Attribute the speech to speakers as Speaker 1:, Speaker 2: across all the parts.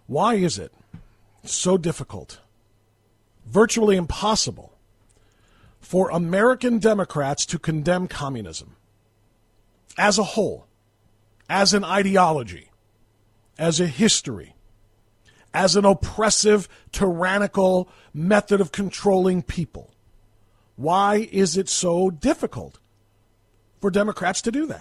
Speaker 1: Why is it so difficult, virtually impossible, for American Democrats to condemn communism as a whole, as an ideology, as a history, as an oppressive, tyrannical method of controlling people? Why is it so difficult for Democrats to do that?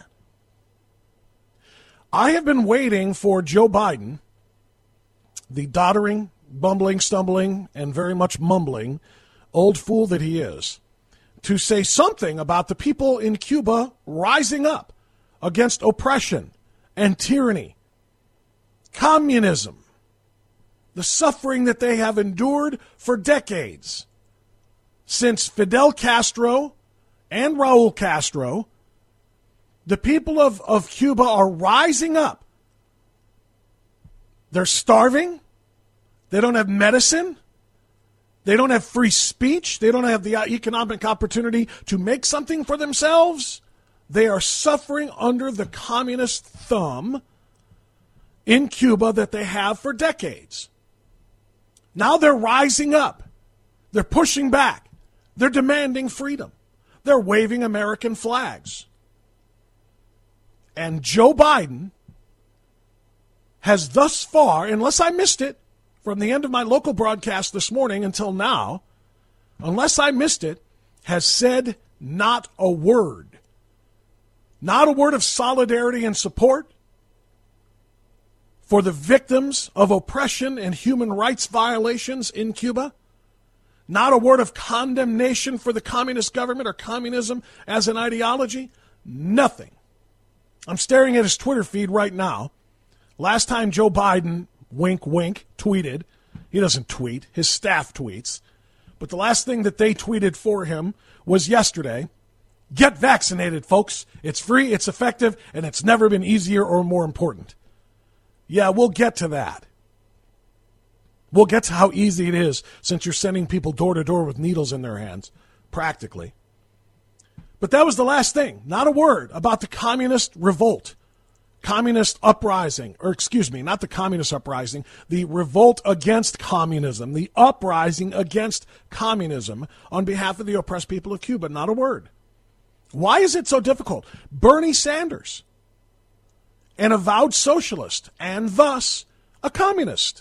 Speaker 1: I have been waiting for Joe Biden, the doddering, bumbling, stumbling, and very much mumbling old fool that he is, to say something about the people in Cuba rising up against oppression and tyranny, communism, the suffering that they have endured for decades, since Fidel Castro and Raul Castro. The people of Cuba are rising up. They're starving. They don't have medicine. They don't have free speech. They don't have the economic opportunity to make something for themselves. They are suffering under the communist thumb in Cuba that they have for decades. Now they're rising up. They're pushing back. They're demanding freedom. They're waving American flags. And Joe Biden has thus far, unless I missed it, from the end of my local broadcast this morning until now, unless I missed it, has said not a word. Not a word of solidarity and support for the victims of oppression and human rights violations in Cuba. Not a word of condemnation for the communist government or communism as an ideology. Nothing. I'm staring at his Twitter feed right now. Last time Joe Biden, wink, wink, tweeted. He doesn't tweet. His staff tweets. But the last thing that they tweeted for him was yesterday. Get vaccinated, folks. It's free, it's effective, and it's never been easier or more important. Yeah, we'll get to that. We'll get to how easy it is since you're sending people door to door with needles in their hands, practically. But that was the last thing. Not a word about the communist revolt, communist uprising, or excuse me, not the communist uprising, the revolt against communism, the uprising against communism on behalf of the oppressed people of Cuba. Not a word. Why is it so difficult? Bernie Sanders, an avowed socialist and thus a communist.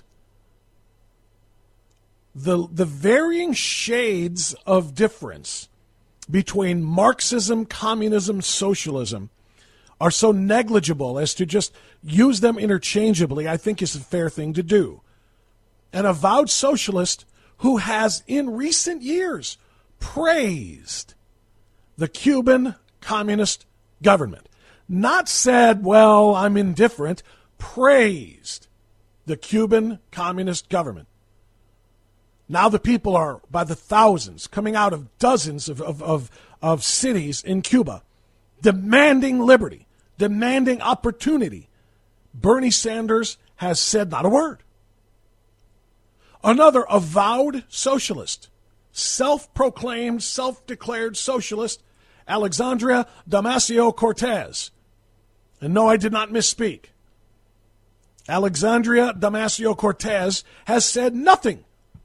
Speaker 1: The varying shades of difference between Marxism, communism, socialism are so negligible as to just use them interchangeably, I think is a fair thing to do. An avowed socialist who has in recent years praised the Cuban communist government. Not said, well, I'm indifferent, praised the Cuban communist government. Now the people are, by the thousands, coming out of dozens of cities in Cuba, demanding liberty, demanding opportunity. Bernie Sanders has said not a word. Another avowed socialist, self-proclaimed, self-declared socialist, Alexandria Ocasio-Cortez. And no, I did not misspeak. Alexandria Ocasio-Cortez has said nothing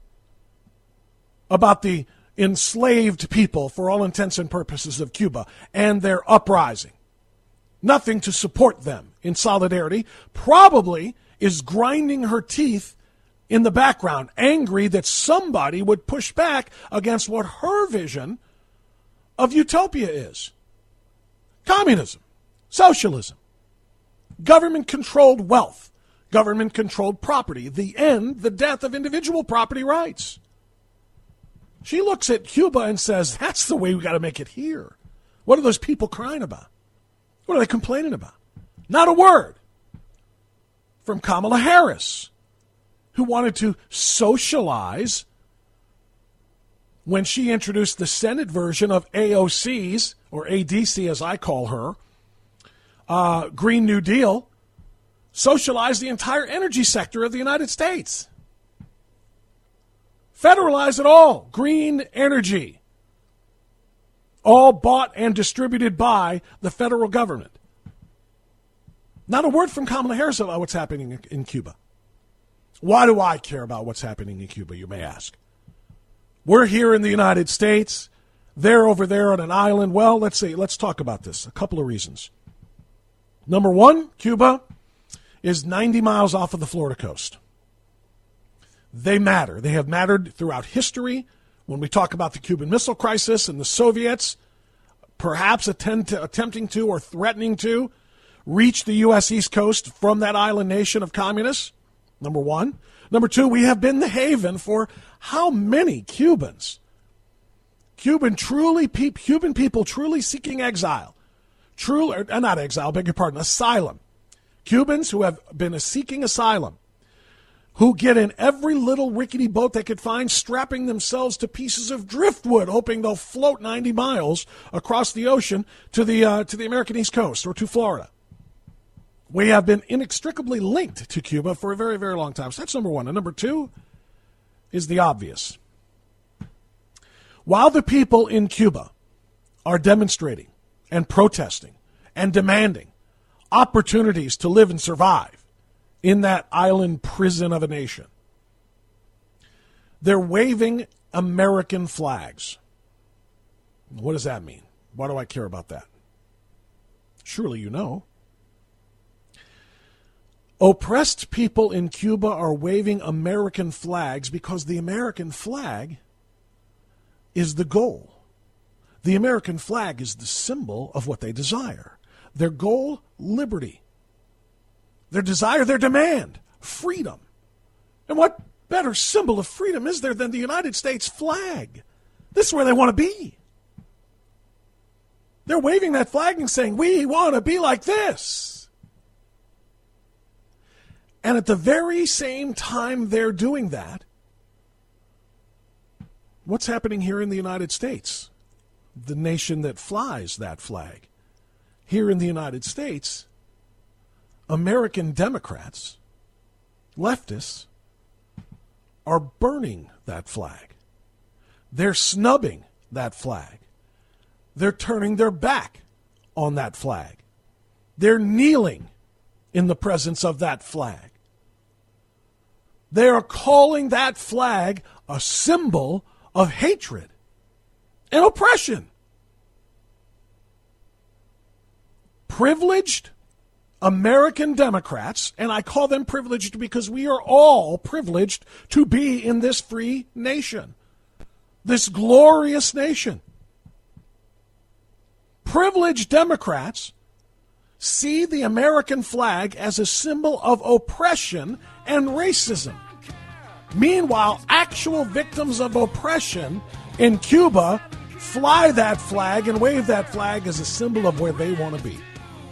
Speaker 1: about the enslaved people, for all intents and purposes, of Cuba and their uprising. Nothing to support them in solidarity. Probably is grinding her teeth in the background, angry that somebody would push back against what her vision of utopia is. Communism, socialism, government-controlled wealth, government-controlled property, the end, the death of individual property rights. She looks at Cuba and says, that's the way we got to make it here. What are those people crying about? What are they complaining about? Not a word from Kamala Harris, who wanted to socialize when she introduced the Senate version of AOC's, or ADC as I call her, Green New Deal, socialize the entire energy sector of the United States. Federalize it all. Green energy. All bought and distributed by the federal government. Not a word from Kamala Harris about what's happening in Cuba. Why do I care about what's happening in Cuba, you may ask? We're here in the United States. They're over there on an island. Well, let's talk about this. A couple of reasons. Number one, Cuba is 90 miles off of the Florida coast. They matter. They have mattered throughout history. When we talk about the Cuban Missile Crisis and the Soviets perhaps attempting to or threatening to reach the U.S. East Coast from that island nation of communists, number one. Number two, we have been the haven for how many Cubans? Cuban people truly seeking exile. Asylum. Cubans who have been seeking asylum, who get in every little rickety boat they could find, strapping themselves to pieces of driftwood, hoping they'll float 90 miles across the ocean to the American East Coast or to Florida. We have been inextricably linked to Cuba for a very, very long time. So that's number one. And number two is the obvious. While the people in Cuba are demonstrating and protesting and demanding opportunities to live and survive in that island prison of a nation, they're waving American flags. What does that mean? Why do I care about that? Surely you know. Oppressed people in Cuba are waving American flags because the American flag is the goal. The American flag is the symbol of what they desire. Their goal, liberty. Their desire, their demand, freedom. And what better symbol of freedom is there than the United States flag? This is where they want to be. They're waving that flag and saying, we want to be like this. And at the very same time they're doing that, what's happening here in the United States? The nation that flies that flag. Here in the United States, American Democrats, leftists, are burning that flag. They're snubbing that flag. They're turning their back on that flag. They're kneeling in the presence of that flag. They are calling that flag a symbol of hatred and oppression. Privileged American Democrats, and I call them privileged because we are all privileged to be in this free nation, this glorious nation. Privileged Democrats see the American flag as a symbol of oppression and racism. Meanwhile, actual victims of oppression in Cuba fly that flag and wave that flag as a symbol of where they want to be.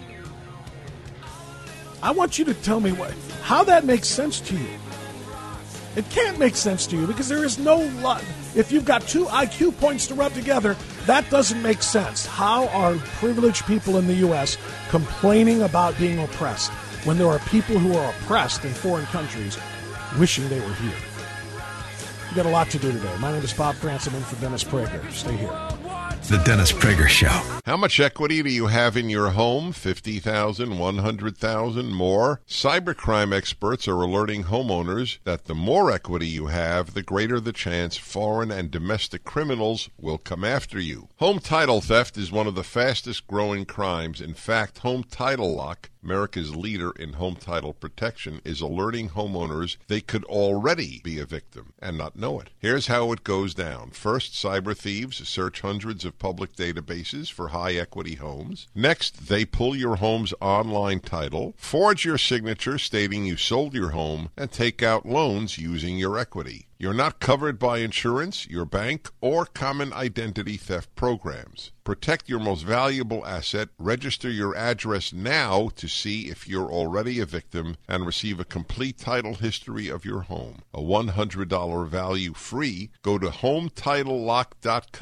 Speaker 1: I want you to tell me how that makes sense to you. It can't make sense to you because there is no if you've got two IQ points to rub together, that doesn't make sense. How are privileged people in the U.S. complaining about being oppressed when there are people who are oppressed in foreign countries wishing they were here? We've got a lot to do today. My name is Bob Cranston, in for Dennis Prager. Stay here.
Speaker 2: The Dennis Prager Show.
Speaker 3: How much equity do you have in your home? 50,000, 100,000, more? Cybercrime experts are alerting homeowners that the more equity you have, the greater the chance foreign and domestic criminals will come after you. Home title theft is one of the fastest growing crimes. In fact, Home Title Lock, America's leader in home title protection, is alerting homeowners they could already be a victim and not know it. Here's how it goes down. First, cyber thieves search hundreds of public databases for high-equity homes. Next, they pull your home's online title, forge your signature stating you sold your home, and take out loans using your equity. You're not covered by insurance, your bank, or common identity theft programs. Protect your most valuable asset. Register your address now to see if you're already a victim and receive a complete title history of your home. A $100 value free. Go to HometitleLock.com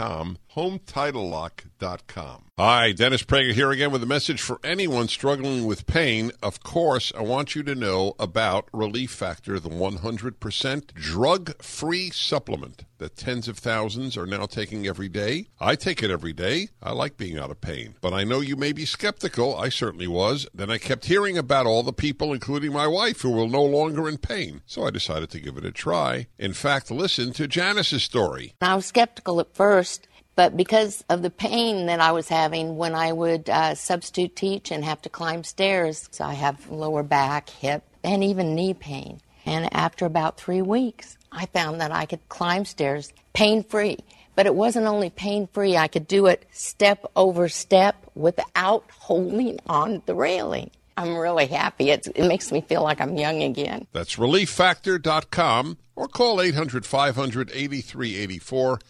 Speaker 3: HomeTitleLock.com. Hi, Dennis Prager here again with a message for anyone struggling with pain. Of course, I want you to know about Relief Factor, the 100% drug-free supplement that tens of thousands are now taking every day. I take it every day. I like being out of pain. But I know you may be skeptical. I certainly was. Then I kept hearing about all the people, including my wife, who were no longer in pain. So I decided to give it a try. In fact, listen to Janice's story.
Speaker 4: I was skeptical at first, but because of the pain that I was having when I would substitute teach and have to climb stairs, so I have lower back, hip, and even knee pain. And after about 3 weeks, I found that I could climb stairs pain-free. But it wasn't only pain-free, I could do it step over step without holding on the railing. I'm really happy. It makes me feel like I'm young again.
Speaker 3: That's ReliefFactor.com or call 800-500-8384.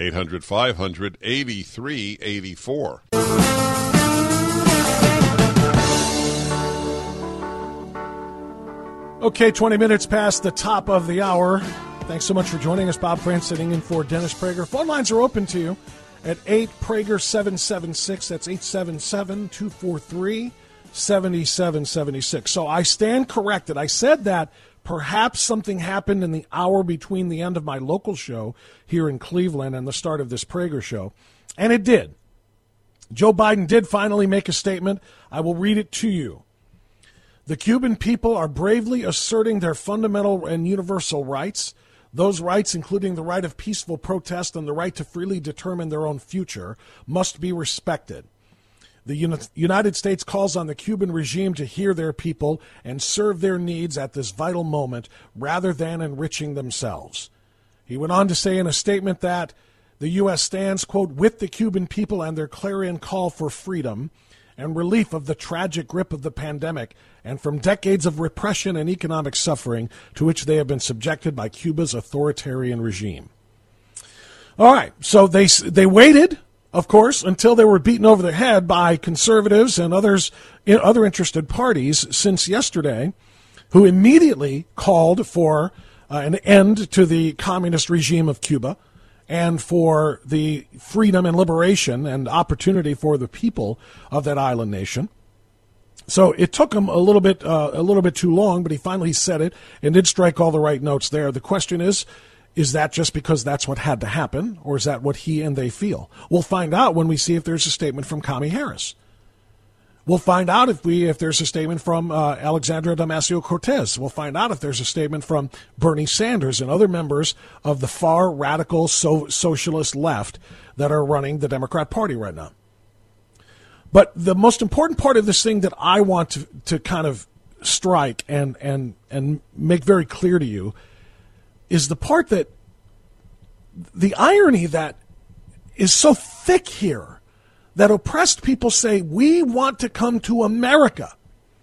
Speaker 3: 800-500-8384.
Speaker 1: Okay, 20 minutes past the top of the hour. Thanks so much for joining us. Bob France sitting in for Dennis Prager. Phone lines are open to you at 8-PRAGER-776. That's 877-243-7776. So I stand corrected. I said that perhaps something happened in the hour between the end of my local show here in Cleveland and the start of this Prager show. And it did. Joe Biden did finally make a statement. I will read it to you. The Cuban people are bravely asserting their fundamental and universal rights. Those rights, including the right of peaceful protest and the right to freely determine their own future, must be respected. The United States calls on the Cuban regime to hear their people and serve their needs at this vital moment rather than enriching themselves. He went on to say in a statement that the U.S. stands, quote, with the Cuban people and their clarion call for freedom and relief of the tragic grip of the pandemic and from decades of repression and economic suffering to which they have been subjected by Cuba's authoritarian regime. All right, so they waited, of course, until they were beaten over the head by conservatives and other interested parties since yesterday, who immediately called for an end to the communist regime of Cuba and for the freedom and liberation and opportunity for the people of that island nation. So it took him a little bit too long, but he finally said it and did strike all the right notes there. The question is that just because that's what had to happen, or is that what he and they feel? We'll find out when we see if there's a statement from Kamala Harris. We'll find out if there's a statement from Alexandria Ocasio-Cortez. We'll find out if there's a statement from Bernie Sanders and other members of the far radical socialist left that are running the Democrat Party right now. But the most important part of this thing that I want to kind of strike and make very clear to you is the part that the irony that is so thick here, that oppressed people say, we want to come to America.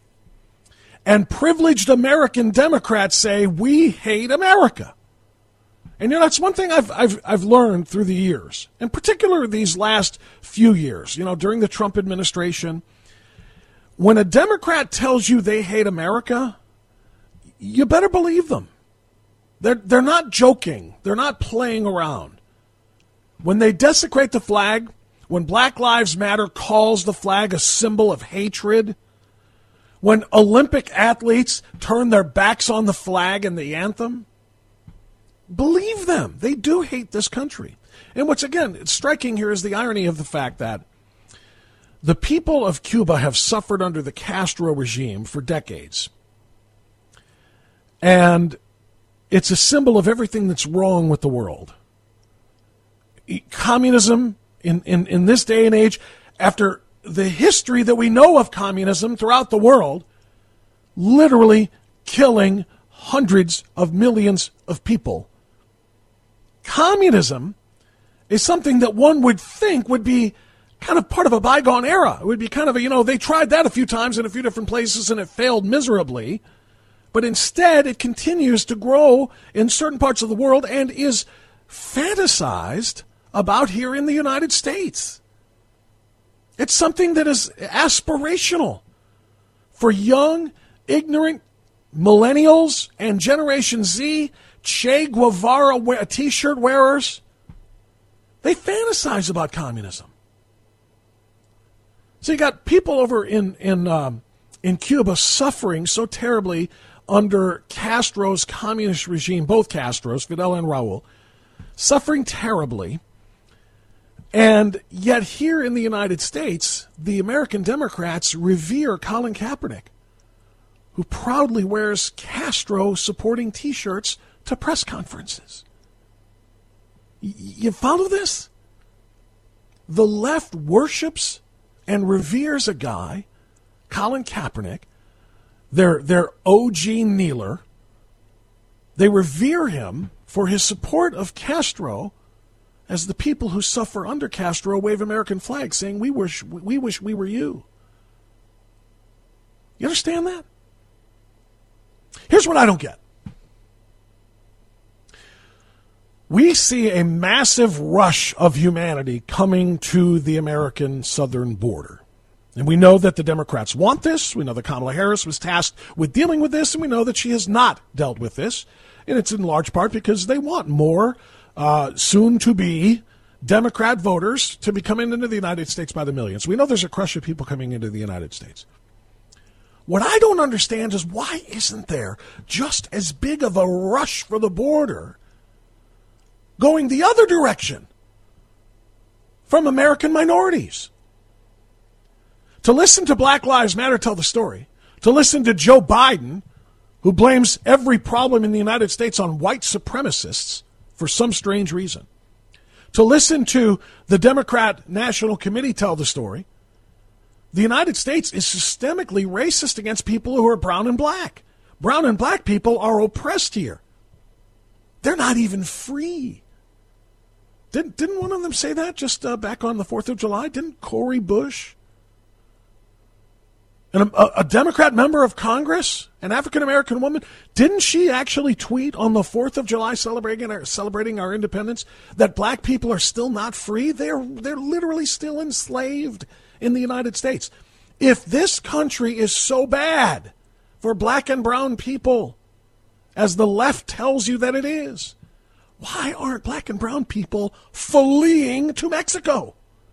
Speaker 1: And privileged American Democrats say, we hate America. And that's one thing I've learned through the years, in particular these last few years, during the Trump administration. When a Democrat tells you they hate America, you better believe them. They're not joking. They're not playing around. When they desecrate the flag, when Black Lives Matter calls the flag a symbol of hatred, when Olympic athletes turn their backs on the flag and the anthem, believe them. They do hate this country. And what's, again, striking here is the irony of the fact that the people of Cuba have suffered under the Castro regime for decades. And it's a symbol of everything that's wrong with the world. Communism in this day and age, after the history that we know of communism throughout the world, literally killing hundreds of millions of people. Communism is something that one would think would be kind of part of a bygone era. It would be kind of they tried that a few times in a few different places and it failed miserably. But instead, it continues to grow in certain parts of the world and is fantasized about here in the United States. It's something that is aspirational for young, ignorant millennials and Generation Z, Che Guevara T-shirt wearers. They fantasize about communism. So you got people over in Cuba suffering so terribly under Castro's communist regime, both Castros, Fidel and Raul, suffering terribly. And yet here in the United States, the American Democrats revere Colin Kaepernick, who proudly wears Castro-supporting T-shirts to press conferences. You follow this? The left worships and reveres a guy, Colin Kaepernick, their OG kneeler. They revere him for his support of Castro, as the people who suffer under Castro wave American flags, saying, we wish we were you. You understand that? Here's what I don't get. We see a massive rush of humanity coming to the American southern border. And we know that the Democrats want this. We know that Kamala Harris was tasked with dealing with this, and we know that she has not dealt with this. And it's in large part because they want more soon-to-be Democrat voters to be coming into the United States by the millions. We know there's a crush of people coming into the United States. What I don't understand is why isn't there just as big of a rush for the border going the other direction from American minorities? To listen to Black Lives Matter tell the story, to listen to Joe Biden, who blames every problem in the United States on white supremacists for some strange reason, to listen to the Democrat National Committee tell the story, the United States is systemically racist against people who are brown and black. Brown and black people are oppressed here. They're not even free. Didn't one of them say that just back on the 4th of July? Didn't Cori Bush, and a Democrat member of Congress, an African-American woman, didn't she actually tweet on the 4th of July celebrating our independence that black people are still not free? They're literally still enslaved in the United States. If this country is so bad for black and brown people, as the left tells you that it is, why aren't black and brown people fleeing to Mexico?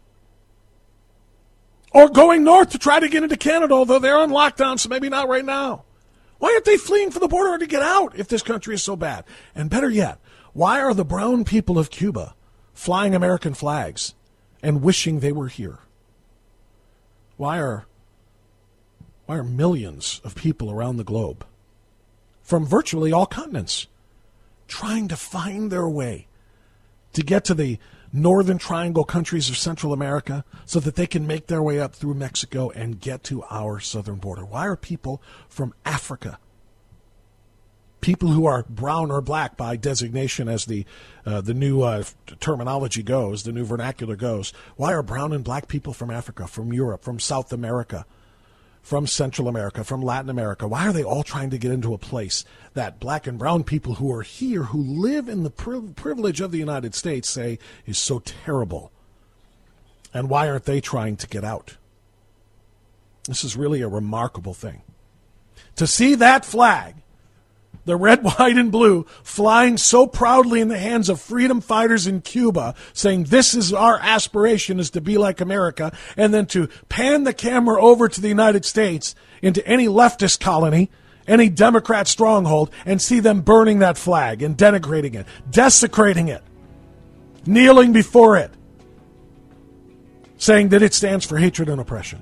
Speaker 1: Or going north to try to get into Canada, although they're on lockdown, so maybe not right now. Why aren't they fleeing for the border to get out if this country is so bad? And better yet, why are the brown people of Cuba flying American flags and wishing they were here? Why are millions of people around the globe, from virtually all continents, trying to find their way to get to the northern triangle countries of Central America so that they can make their way up through Mexico and get to our southern border? Why are people from Africa, people who are brown or black by designation as the new terminology goes, the new vernacular goes, why are brown and black people from Africa, from Europe, from South America, from Central America, from Latin America, why are they all trying to get into a place that black and brown people who are here, who live in the privilege of the United States, say is so terrible? And why aren't they trying to get out? This is really a remarkable thing. To see that flag, the red, white, and blue, flying so proudly in the hands of freedom fighters in Cuba, saying this is our aspiration, is to be like America, and then to pan the camera over to the United States, into any leftist colony, any Democrat stronghold, and see them burning that flag and denigrating it, desecrating it, kneeling before it, saying that it stands for hatred and oppression.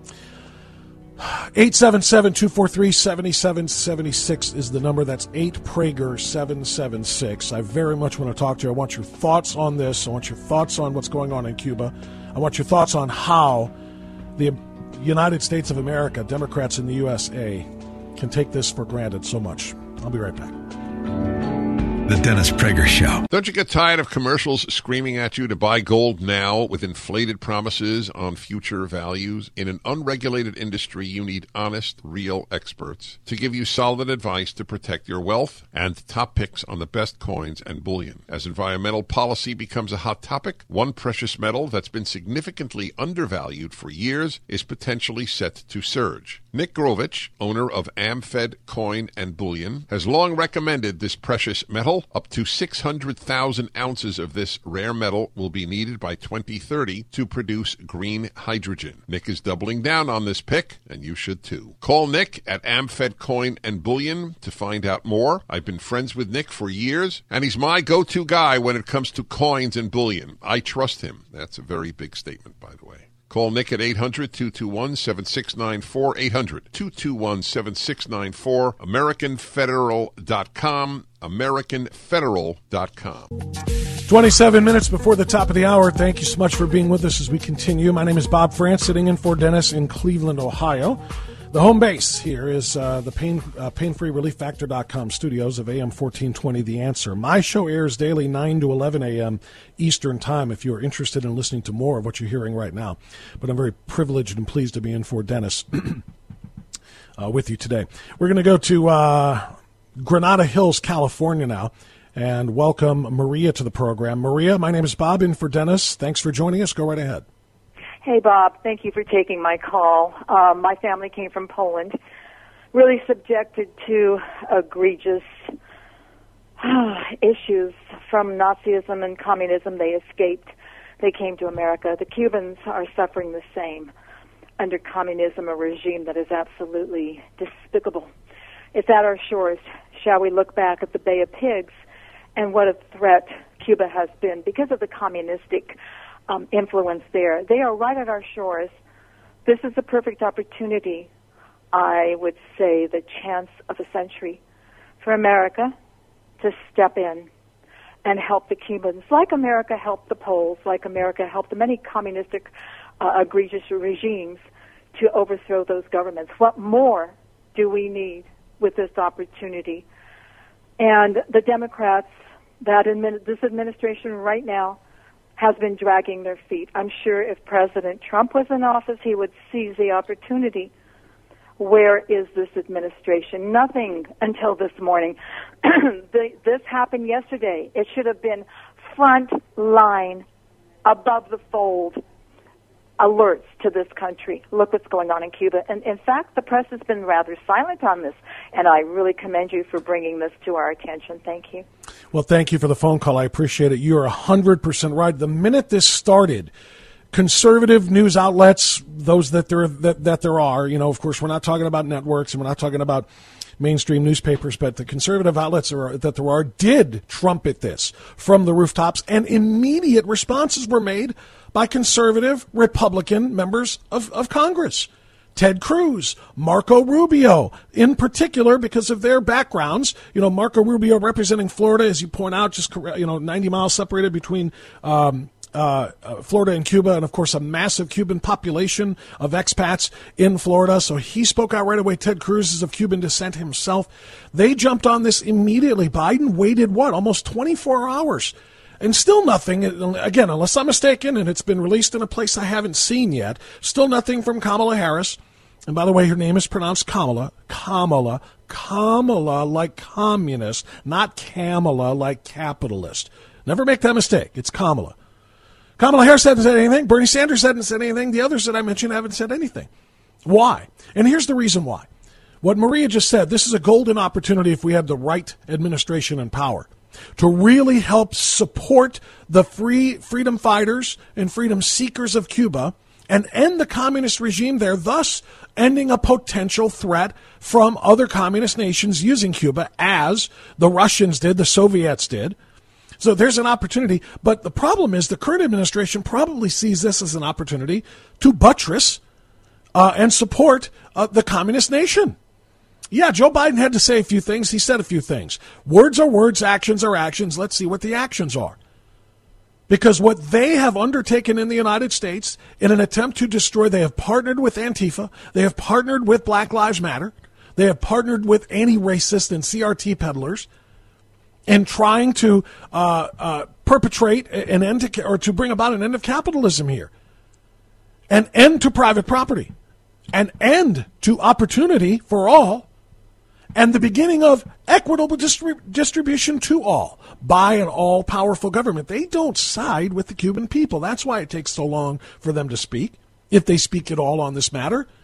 Speaker 1: 877-243-7776 is the number. That's 8Prager776. I very much want to talk to you. I want your thoughts on this. I want your thoughts on what's going on in Cuba. I want your thoughts on how the United States of America, Democrats in the USA, can take this for granted so much. I'll be right back.
Speaker 2: The Dennis Prager Show.
Speaker 3: Don't you get tired of commercials screaming at you to buy gold now with inflated promises on future values? In an unregulated industry, you need honest, real experts to give you solid advice to protect your wealth and top picks on the best coins and bullion. As environmental policy becomes a hot topic, one precious metal that's been significantly undervalued for years is potentially set to surge. Nick Grovich, owner of AmFed Coin and Bullion, has long recommended this precious metal. Up to 600,000 ounces of this rare metal will be needed by 2030 to produce green hydrogen. Nick is doubling down on this pick, and you should too. Call Nick at AmFed Coin and Bullion to find out more. I've been friends with Nick for years, and he's my go-to guy when it comes to coins and bullion. I trust him. That's a very big statement, by the way. Call Nick at 800-221-7694, 800-221-7694, AmericanFederal.com, AmericanFederal.com.
Speaker 1: 27 minutes before the top of the hour. Thank you so much for being with us as we continue. My name is Bob France, sitting in for Dennis in Cleveland, Ohio. The home base here is the painfreerelieffactor.com studios of AM 1420, The Answer. My show airs daily 9 to 11 a.m. Eastern Time if you're interested in listening to more of what you're hearing right now. But I'm very privileged and pleased to be in for Dennis with you today. We're going to go to Granada Hills, California now, and welcome Maria to the program. Maria, my name is Bob, in for Dennis. Thanks for joining us. Go right ahead.
Speaker 5: Hey, Bob. Thank you for taking my call. My family came from Poland, really subjected to egregious issues from Nazism and communism. They escaped. They came to America. The Cubans are suffering the same under communism, a regime that is absolutely despicable. It's at our shores. Shall we look back at the Bay of Pigs and what a threat Cuba has been because of the communistic influence there. They are right at our shores. This is a perfect opportunity, I would say the chance of a century, for America to step in and help the Cubans, like America helped the Poles, like America helped the many communistic egregious regimes to overthrow those governments. What more do we need with this opportunity? And the Democrats, this administration right now, has been dragging their feet. I'm sure if President Trump was in office, he would seize the opportunity. Where is this administration? Nothing until this morning. This happened yesterday. It should have been front line, above the fold alerts to this country. Look what's going on in Cuba. And in fact, the press has been rather silent on this, and I really commend you for bringing this to our attention. Thank you.
Speaker 1: Well, thank you for the phone call. I appreciate it. You are 100% right. The minute this started, conservative news outlets, those that there are, of course, we're not talking about networks and we're not talking about mainstream newspapers, but the conservative outlets that there are did trumpet this from the rooftops, and immediate responses were made by conservative Republican members of Congress. Ted Cruz, Marco Rubio, in particular, because of their backgrounds. Marco Rubio representing Florida, as you point out, just 90 miles separated between Florida and Cuba, and of course a massive Cuban population of expats in Florida. So he spoke out right away. Ted Cruz is of Cuban descent himself. They jumped on this immediately. Biden waited, almost 24 hours. And still nothing, again, unless I'm mistaken, and it's been released in a place I haven't seen yet, still nothing from Kamala Harris. And by the way, her name is pronounced Kamala. Kamala like communist, not Kamala like capitalist. Never make that mistake. It's Kamala. Kamala Harris hasn't said anything. Bernie Sanders hasn't said anything. The others that I mentioned haven't said anything. Why? And here's the reason why. What Maria just said, this is a golden opportunity if we have the right administration in power to really help support the freedom fighters and freedom seekers of Cuba and end the communist regime there, thus ending a potential threat from other communist nations using Cuba, as the Russians did, the Soviets did. So there's an opportunity, but the problem is the current administration probably sees this as an opportunity to buttress and support the communist nation. Yeah, Joe Biden had to say a few things. He said a few things. Words are words, actions are actions. Let's see what the actions are. Because what they have undertaken in the United States in an attempt to destroy, they have partnered with Antifa, they have partnered with Black Lives Matter, they have partnered with anti-racist and CRT peddlers, and trying to perpetrate an end to, or to bring about an end of capitalism here, an end to private property, an end to opportunity for all, and the beginning of equitable distribution to all by an all-powerful government. They don't side with the Cuban people. That's why it takes so long for them to speak, if they speak at all on this matter.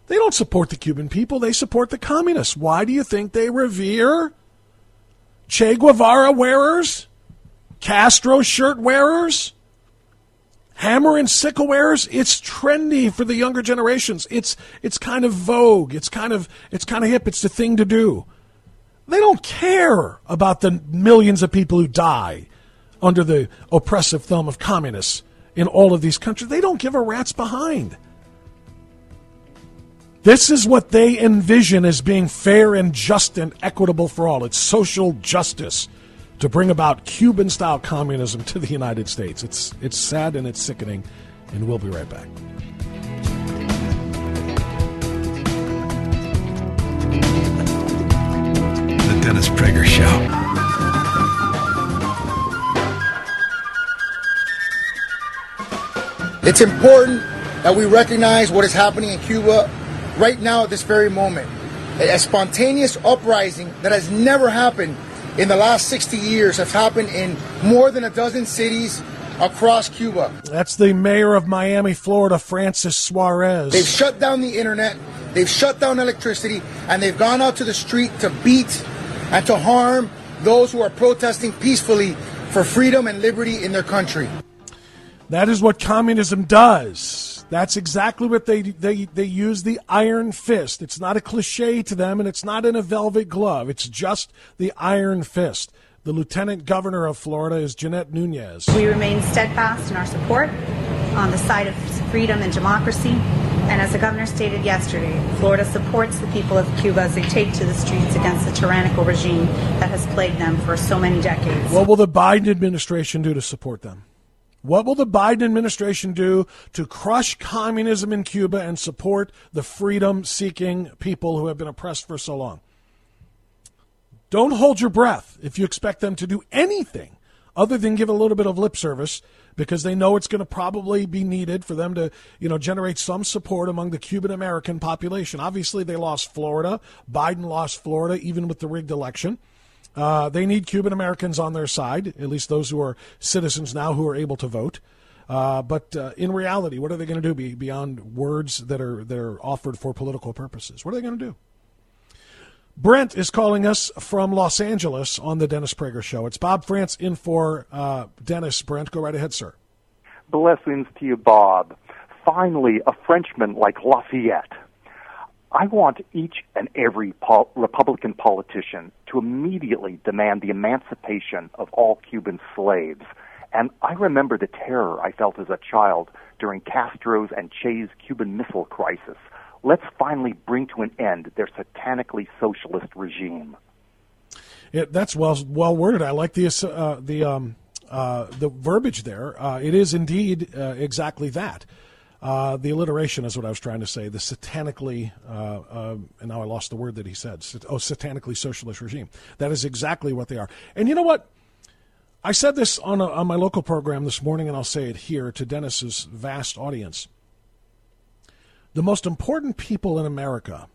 Speaker 1: They don't support the Cuban people. They support the communists. Why do you think they revere Che Guevara wearers, Castro shirt wearers, hammer and sickle wearers? It's trendy for the younger generations. It's kind of vogue. It's kind of hip. It's the thing to do. They don't care about the millions of people who die under the oppressive thumb of communists in all of these countries. They don't give a rat's behind. This is what they envision as being fair and just and equitable for all. It's social justice to bring about Cuban-style communism to the United States. It's sad and it's sickening, and we'll be right back.
Speaker 2: The Dennis Prager Show.
Speaker 6: It's important that we recognize what is happening in Cuba right now at this very moment. A spontaneous uprising that has never happened in the last 60 years has happened in more than a dozen cities across Cuba.
Speaker 1: That's the mayor of Miami, Florida, Francis Suarez.
Speaker 6: They've shut down the internet, they've shut down electricity, and they've gone out to the street to beat and to harm those who are protesting peacefully for freedom and liberty in their country.
Speaker 1: That is what communism does. That's exactly what they use, the iron fist. It's not a cliche to them, and it's not in a velvet glove. It's just the iron fist. The lieutenant governor of Florida is Jeanette Nunez.
Speaker 7: We remain steadfast in our support on the side of freedom and democracy. And as the governor stated yesterday, Florida supports the people of Cuba as they take to the streets against the tyrannical regime that has plagued them for so many decades.
Speaker 1: What will the Biden administration do to support them? What will the Biden administration do to crush communism in Cuba and support the freedom-seeking people who have been oppressed for so long? Don't hold your breath if you expect them to do anything other than give a little bit of lip service, because they know it's going to probably be needed for them to, generate some support among the Cuban-American population. Obviously, they lost Florida. Biden lost Florida, even with the rigged election. They need Cuban Americans on their side, at least those who are citizens now who are able to vote. But in reality, what are they going to do beyond words that are offered for political purposes? What are they going to do? Brent is calling us from Los Angeles on the Dennis Prager Show. It's Bob France in for Dennis. Brent, go right ahead, sir.
Speaker 8: Blessings to you, Bob. Finally, a Frenchman like Lafayette. I want each and every Republican politician to immediately demand the emancipation of all Cuban slaves. And I remember the terror I felt as a child during Castro's and Che's Cuban Missile Crisis. Let's finally bring to an end their satanically socialist regime.
Speaker 1: Yeah, that's well worded. I like the verbiage there. It is indeed exactly that. The alliteration is what I was trying to say. The satanically, and now I lost the word that he said. Satanically socialist regime. That is exactly what they are. And you know what? I said this on my local program this morning, and I'll say it here to Dennis's vast audience. The most important people in America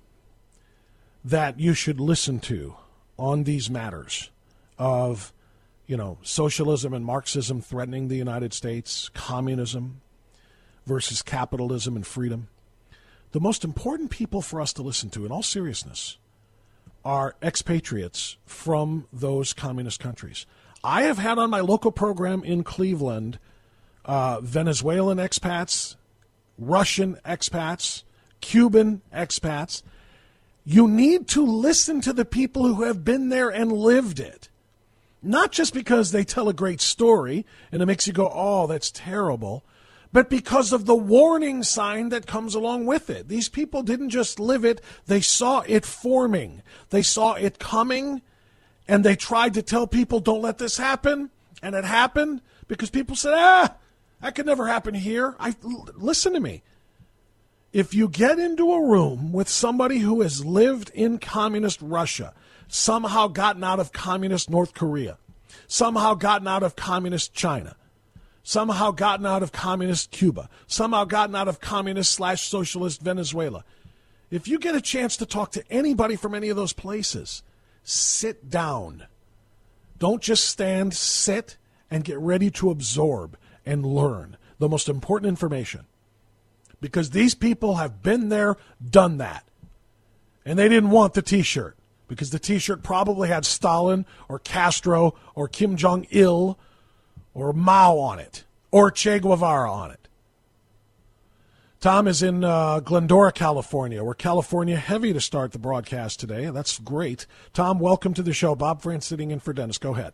Speaker 1: that you should listen to on these matters of, socialism and Marxism threatening the United States, communism versus capitalism and freedom. The most important people for us to listen to, in all seriousness, are expatriates from those communist countries. I have had on my local program in Cleveland Venezuelan expats, Russian expats, Cuban expats. You need to listen to the people who have been there and lived it. Not just because they tell a great story and it makes you go, oh, that's terrible, but because of the warning sign that comes along with it. These people didn't just live it, they saw it forming. They saw it coming, and they tried to tell people, don't let this happen, and it happened because people said, that could never happen here. Listen to me. If you get into a room with somebody who has lived in communist Russia, somehow gotten out of communist North Korea, somehow gotten out of communist China, somehow gotten out of communist Cuba, somehow gotten out of communist/socialist Venezuela, if you get a chance to talk to anybody from any of those places, sit down. Don't just stand, sit, and get ready to absorb and learn the most important information. because these people have been there, done that. And they didn't want the T-shirt because the T-shirt probably had Stalin or Castro or Kim Jong-il or Mao on it or Che Guevara on it. Tom is in Glendora, California. We're California heavy to start the broadcast today. That's great. Tom, welcome to the show. Bob France sitting in for Dennis. Go ahead.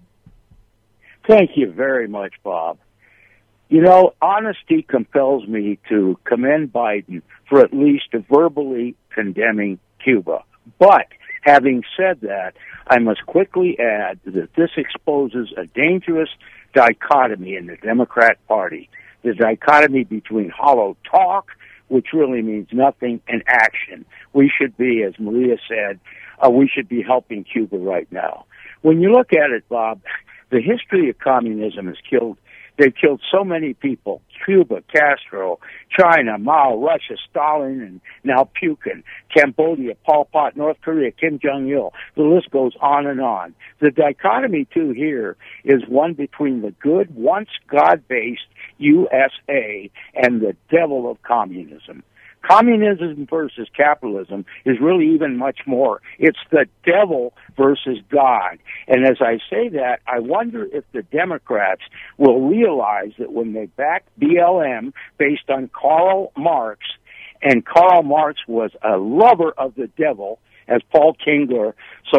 Speaker 9: Thank you very much, Bob. You know, honesty compels me to commend Biden for at least verbally condemning Cuba. But having said that, I must quickly add that this exposes a dangerous dichotomy in the Democrat Party. The dichotomy between hollow talk, which really means nothing, and action. We should be, as Maria said, we should be helping Cuba right now. When you look at it, Bob, the history of communism they've killed so many people. Cuba, Castro, China, Mao, Russia, Stalin, and now Putin, Cambodia, Pol Pot, North Korea, Kim Jong-il. The list goes on and on. The dichotomy, too, here is one between the good, once God-based USA and the devil of communism. Communism versus capitalism is really even much more. It's the devil versus God. And as I say that, I wonder if the Democrats will realize that when they back BLM based on Karl Marx, and Karl Marx was a lover of the devil, as Paul Kengler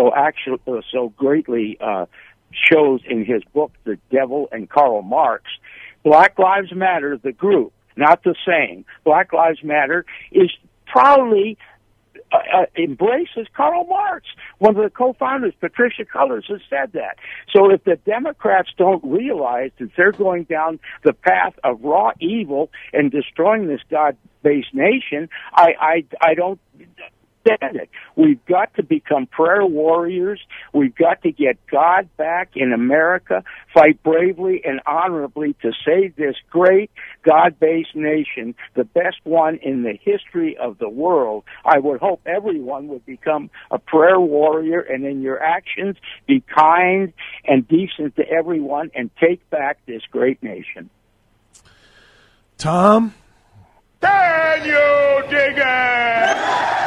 Speaker 9: so greatly shows in his book, The Devil and Karl Marx, Black Lives Matter, the group, not the same. Black Lives Matter is proudly embraces Karl Marx. One of the co-founders, Patricia Cullors, has said that. So if the Democrats don't realize that they're going down the path of raw evil and destroying this God-based nation, I don't stand it. We've got to become prayer warriors. We've got to get God back in America, fight bravely and honorably to save this great God-based nation, the best one in the history of the world. I would hope everyone would become a prayer warrior, and in your actions be kind and decent to everyone and take back this great nation.
Speaker 1: Tom?
Speaker 10: Can you dig it?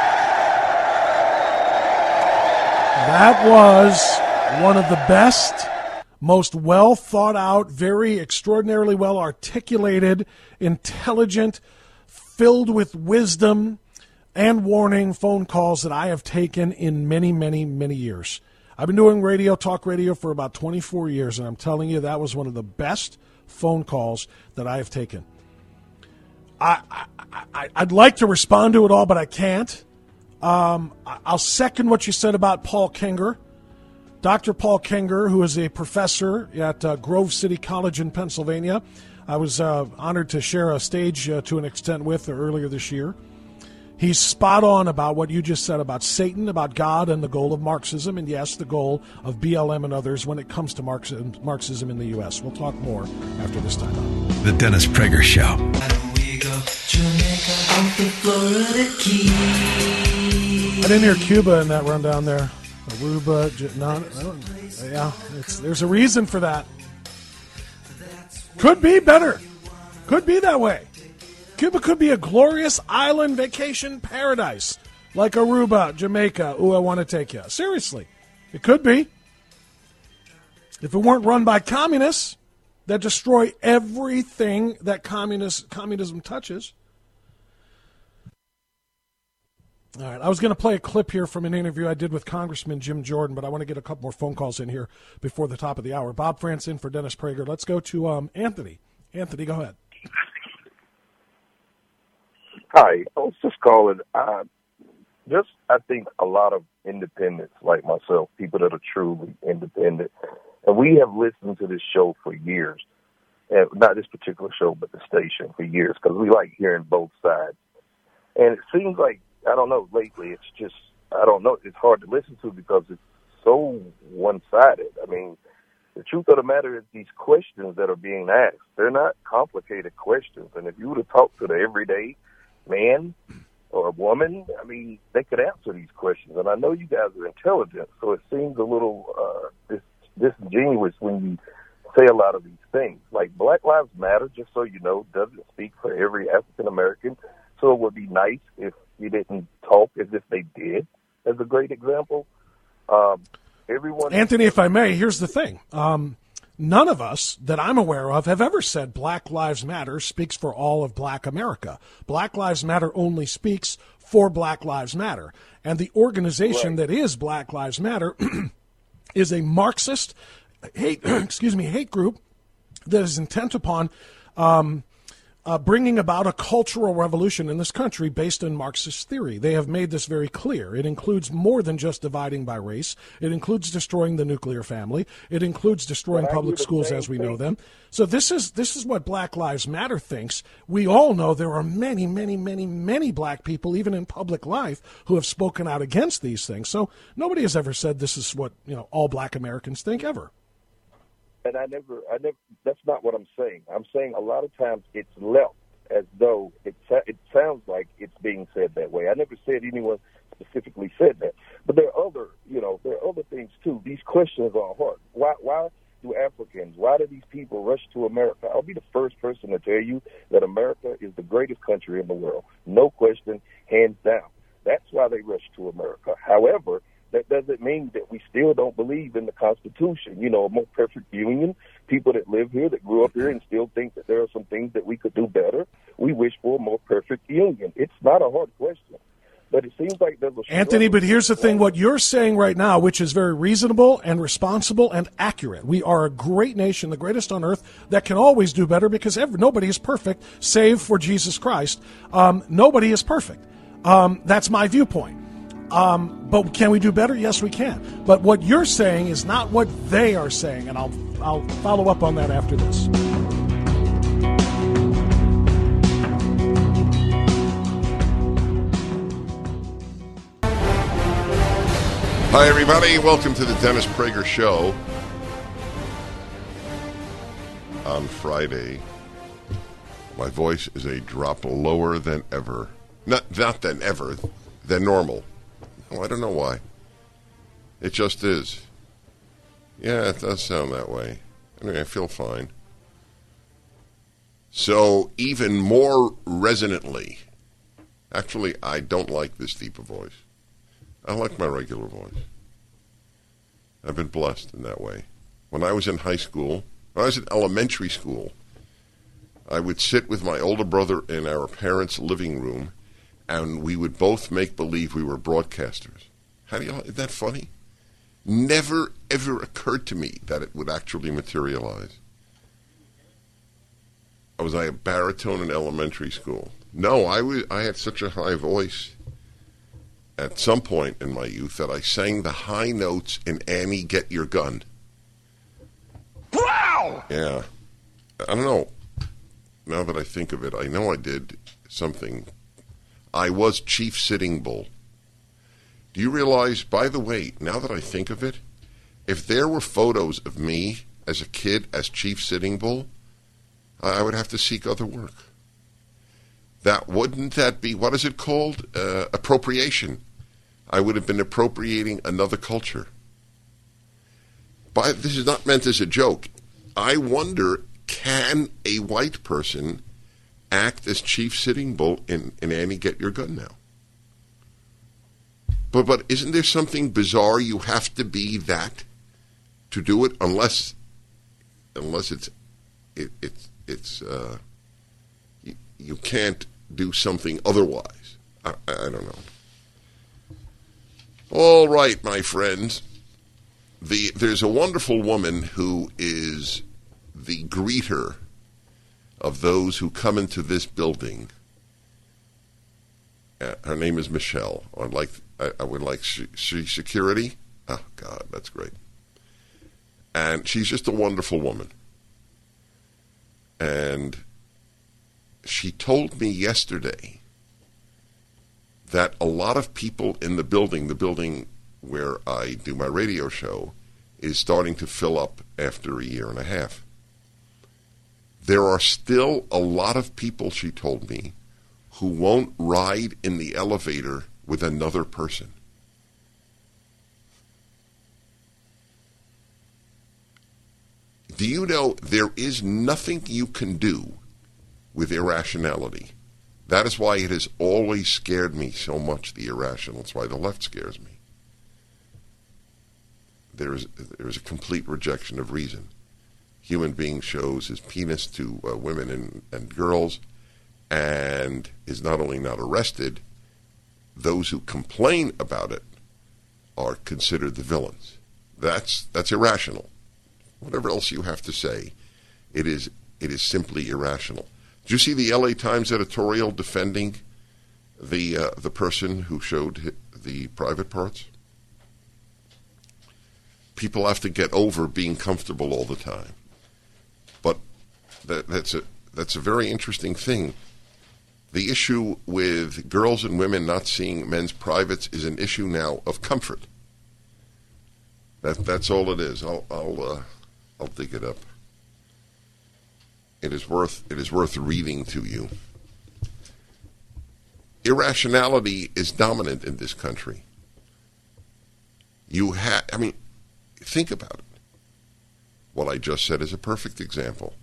Speaker 1: That was one of the best, most well thought out, very extraordinarily well articulated, intelligent, filled with wisdom and warning phone calls that I have taken in many, many, many years. I've been doing talk radio for about 24 years, and I'm telling you that was one of the best phone calls that I have taken. I'd like to respond to it all, but I can't. I'll second what you said about Paul Kengler. Dr. Paul Kengler, who is a professor at Grove City College in Pennsylvania. I was honored to share a stage to an extent with earlier this year. He's spot on about what you just said about Satan, about God, and the goal of Marxism, and yes, the goal of BLM and others when it comes to Marxism in the U.S. We'll talk more after this time out.
Speaker 2: The Dennis Prager Show.
Speaker 1: I didn't hear Cuba in that rundown there. Aruba, there's a reason for that. Could be better. Could be that way. Cuba could be a glorious island vacation paradise like Aruba, Jamaica. Ooh, I want to take you. Seriously, it could be. If it weren't run by communists that destroy everything that communism touches. All right, I was going to play a clip here from an interview I did with Congressman Jim Jordan, but I want to get a couple more phone calls in here before the top of the hour. Bob France in for Dennis Prager. Let's go to Anthony. Anthony, go ahead.
Speaker 11: Hi, I was just calling. I think a lot of independents like myself, people that are truly independent, and we have listened to this show for years, and not this particular show, but the station for years, because we like hearing both sides. And it seems like, I don't know, lately it's just, I don't know, it's hard to listen to because it's so one-sided. I mean, the truth of the matter is these questions that are being asked, they're not complicated questions. And if you were to talk to the everyday man or a woman, I mean, they could answer these questions. And I know you guys are intelligent, so it seems a little disingenuous when you say a lot of these things. Like Black Lives Matter, just so you know, doesn't speak for every African American
Speaker 1: Anthony, if I may, here's the thing. None of us that I'm aware of have ever said Black Lives Matter speaks for all of Black America. Black Lives Matter only speaks for Black Lives Matter. And the organization that is Black Lives Matter is a Marxist hate group that is intent upon bringing about a cultural revolution in this country based on Marxist theory. They have made this very clear. It includes more than just dividing by race. It includes destroying the nuclear family. It includes destroying public schools as we know them. So this is what Black Lives Matter thinks. We all know there are many, many, many, many black people, even in public life, who have spoken out against these things. So nobody has ever said this is what all black Americans think ever.
Speaker 11: And I never, that's not what I'm saying. I'm saying a lot of times it's left as though it sounds like it's being said that way. I never said anyone specifically said that. But there are other things too. These questions are hard. Why do Africans, why do these people rush to America? I'll be the first person to tell you that America is the greatest country in the world. No question, hands down. That's why they rush to America. However, that doesn't mean that we still don't believe in the Constitution, a more perfect union. People that live here, that grew up here and still think that there are some things that we could do better. We wish for a more perfect union. It's not a hard question. But it seems like there's a
Speaker 1: Anthony, but here's the thing. What you're saying right now, which is very reasonable and responsible and accurate. We are a great nation, the greatest on earth, that can always do better because nobody is perfect, save for Jesus Christ. Nobody is perfect. That's my viewpoint. But can we do better? Yes, we can. But what you're saying is not what they are saying, and I'll follow up on that after this.
Speaker 3: Hi, everybody. Welcome to the Dennis Prager Show. On Friday, my voice is a drop lower than ever. Not than ever, than normal. Oh, I don't know why. It just is. Yeah, it does sound that way. Anyway, I feel fine. So, even more resonantly, actually, I don't like this deep a voice. I like my regular voice. I've been blessed in that way. When I was in high school, when I was in elementary school, I would sit with my older brother in our parents' living room, and we would both make believe we were broadcasters. Isn't that funny? Never, ever occurred to me that it would actually materialize. Was I a baritone in elementary school? No, I had such a high voice at some point in my youth that I sang the high notes in Annie, Get Your Gun.
Speaker 10: Wow!
Speaker 3: Yeah. I don't know. Now that I think of it, I know I did something. I was Chief Sitting Bull. Do you realize, by the way, now that I think of it, if there were photos of me as a kid as Chief Sitting Bull, I would have to seek other work. Wouldn't that be, what is it called? Appropriation. I would have been appropriating another culture. This is not meant as a joke. I wonder, can a white person act as Chief Sitting Bull in Annie, Get Your Gun now? But isn't there something bizarre? You have to be that to do it, unless you can't do something otherwise. I don't know. All right, my friends. There's a wonderful woman who is the greeter of those who come into this building. Her name is Michelle. I would like security. Oh, God, that's great. And she's just a wonderful woman. And she told me yesterday that a lot of people in the building where I do my radio show, is starting to fill up after a year and a half. There are still a lot of people, she told me, who won't ride in the elevator with another person. Do you know there is nothing you can do with irrationality? That is why it has always scared me so much, the irrational. It's why the left scares me. there is a complete rejection of reason. Human being shows his penis to women and girls, and is not only not arrested, those who complain about it are considered the villains. That's irrational. Whatever else you have to say, it is simply irrational. Did you see the LA Times editorial defending the person who showed the private parts? People have to get over being comfortable all the time. But that's a very interesting thing. The issue with girls and women not seeing men's privates is an issue now of comfort. That's all it is. I'll dig it up. It is worth reading to you. Irrationality is dominant in this country. Think about it. What I just said is a perfect example.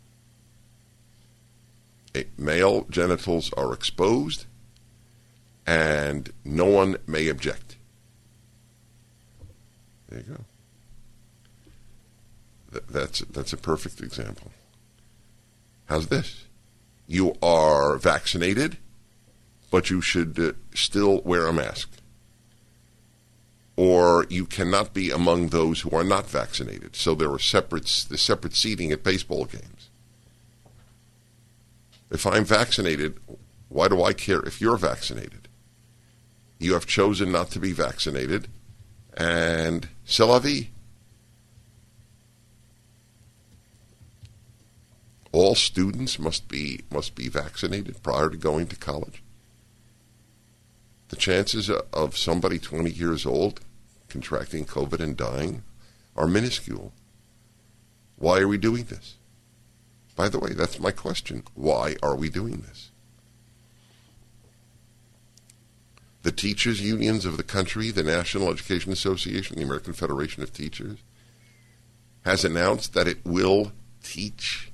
Speaker 3: Male genitals are exposed, and no one may object. There you go. That's a perfect example. How's this? You are vaccinated, but you should still wear a mask. Or you cannot be among those who are not vaccinated. So there are separate seating at baseball games. If I'm vaccinated, why do I care if you're vaccinated? You have chosen not to be vaccinated, and c'est la vie. All students must be vaccinated prior to going to college. The chances of somebody 20 years old contracting COVID and dying are minuscule. Why are we doing this? By the way, that's my question. Why are we doing this? The teachers' unions of the country, the National Education Association, the American Federation of Teachers, has announced that it will teach,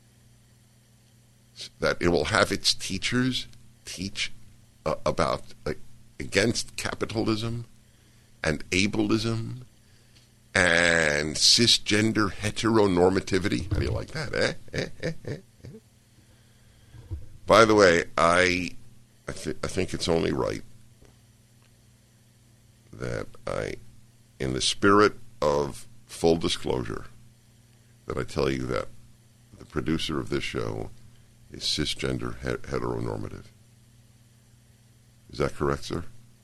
Speaker 3: that it will have its teachers teach about against capitalism and ableism and cisgender heteronormativity. How do you like that, By the way, I think it's only right that in the spirit of full disclosure, that I tell you that the producer of this show is cisgender heteronormative. Is that correct, sir?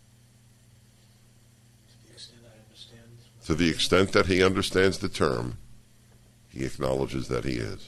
Speaker 3: To the extent that he understands the term, he acknowledges that he is.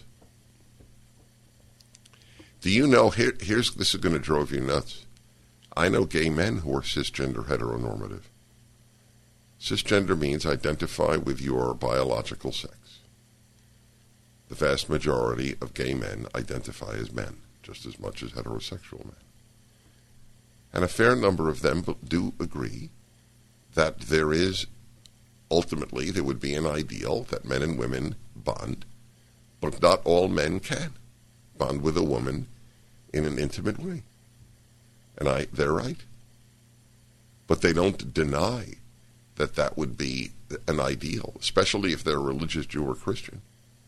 Speaker 3: Do you know, this is going to drive you nuts. I know gay men who are cisgender heteronormative. Cisgender means identify with your biological sex. The vast majority of gay men identify as men, just as much as heterosexual men. And a fair number of them do agree that there would be an ideal that men and women bond, but not all men can bond with a woman in an intimate way. And they're right. But they don't deny that would be an ideal, especially if they're a religious Jew or Christian.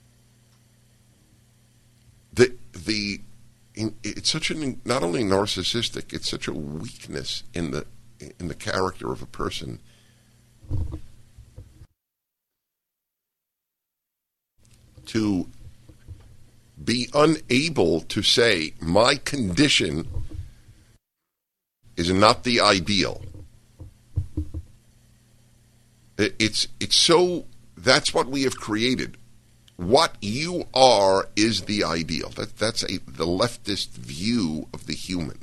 Speaker 3: It's such not only narcissistic, it's such a weakness in the character of a person to be unable to say, my condition is not the ideal. It's so, that's what we have created. What you are is the ideal. That's the leftist view of the human.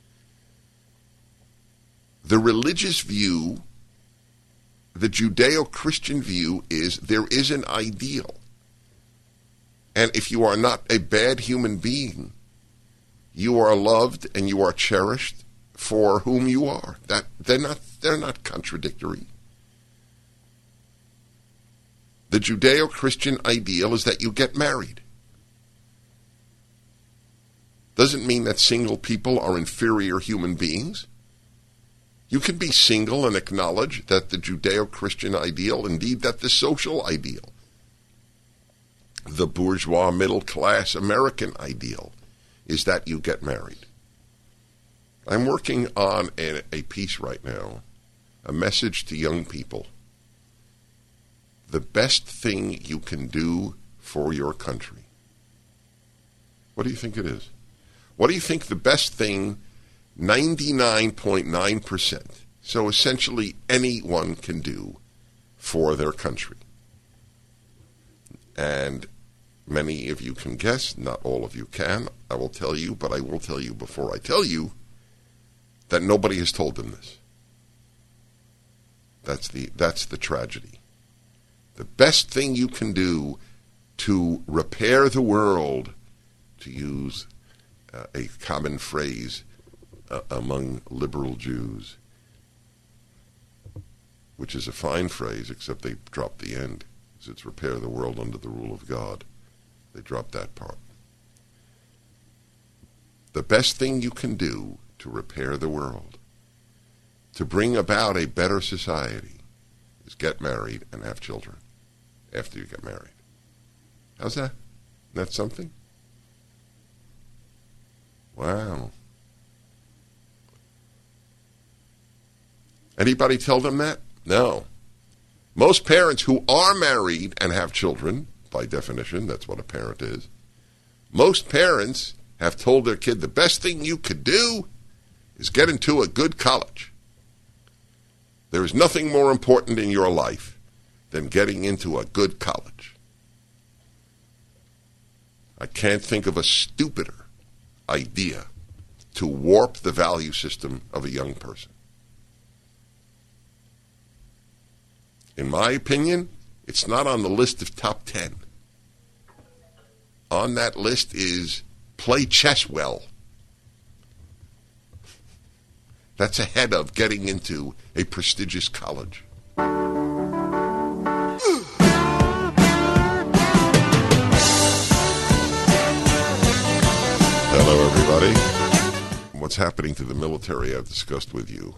Speaker 3: The religious view, the Judeo-Christian view, is there is an ideal. And if you are not a bad human being, you are loved and you are cherished for whom you are. They're not contradictory. The Judeo-Christian ideal is that you get married. Doesn't mean that single people are inferior human beings. You can be single and acknowledge that the Judeo-Christian ideal, indeed that the social ideal, the bourgeois middle-class American ideal, is that you get married. I'm working on a piece right now, a message to young people. The best thing you can do for your country. What do you think it is? What do you think the best thing 99.9%, so essentially anyone can do for their country? And many of you can guess, not all of you can. I will tell you, but I will tell you before I tell you that nobody has told them this. That's the tragedy. The best thing you can do to repair the world, to use a common phrase among liberal Jews, which is a fine phrase, except they dropped the end. It's repair the world under the rule of God. They dropped that part. The best thing you can do to repair the world, to bring about a better society, is get married and have children after you get married. How's that? Isn't that something? Wow. Anybody tell them that? No. Most parents who are married and have children, by definition, that's what a parent is, most parents have told their kid the best thing you could do is get into a good college. There is nothing more important in your life than getting into a good college. I can't think of a stupider idea to warp the value system of a young person. In my opinion, it's not on the list of top 10. On that list is play chess well. That's ahead of getting into a prestigious college. Hello, everybody. What's happening to the military I've discussed with you.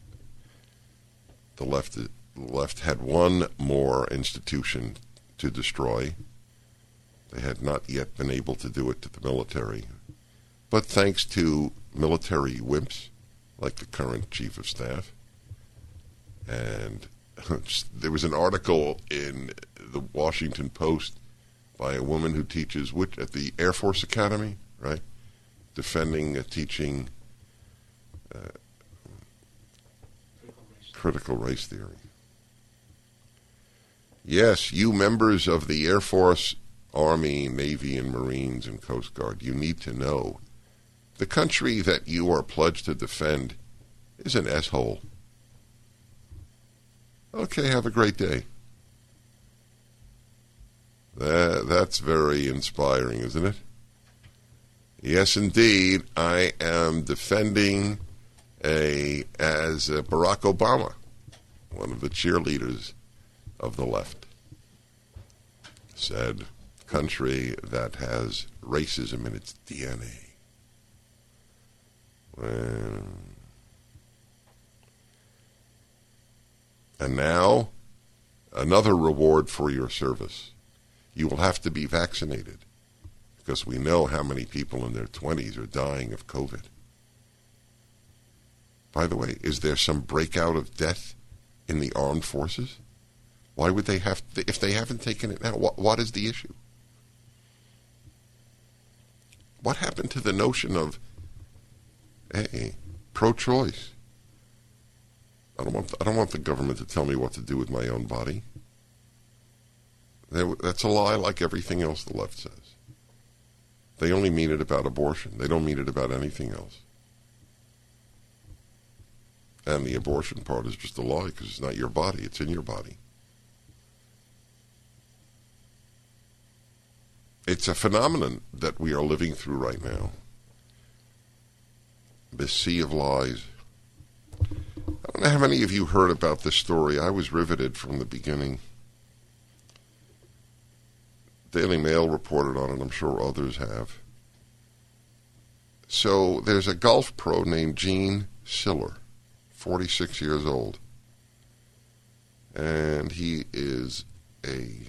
Speaker 3: The left had one more institution to destroy. They had not yet been able to do it to the military. But thanks to military wimps, like the current chief of staff, and there was an article in the Washington Post by a woman who teaches at the Air Force Academy, right? Defending, teaching critical race theory. Yes, you members of the Air Force, Army, Navy, and Marines, and Coast Guard, you need to know the country that you are pledged to defend is an S-hole. Okay, have a great day. That's very inspiring, isn't it? Yes, indeed. I am defending as Barack Obama, one of the cheerleaders of the left, said, country that has racism in its DNA. And now, another reward for your service. You will have to be vaccinated, because we know how many people in their 20s are dying of COVID. By the way, is there some breakout of death in the armed forces? Why would they have to, if they haven't taken it now, what is the issue? What happened to the notion of, hey, pro-choice? I don't want the government to tell me what to do with my own body. That's a lie, like everything else the left says. They only mean it about abortion. They don't mean it about anything else. And the abortion part is just a lie, because it's not your body. It's in your body. It's a phenomenon that we are living through right now. This sea of lies. I don't know how many of you heard about this story. I was riveted from the beginning. Daily Mail reported on it. I'm sure others have. So there's a golf pro named Gene Siller, 46 years old. And he's a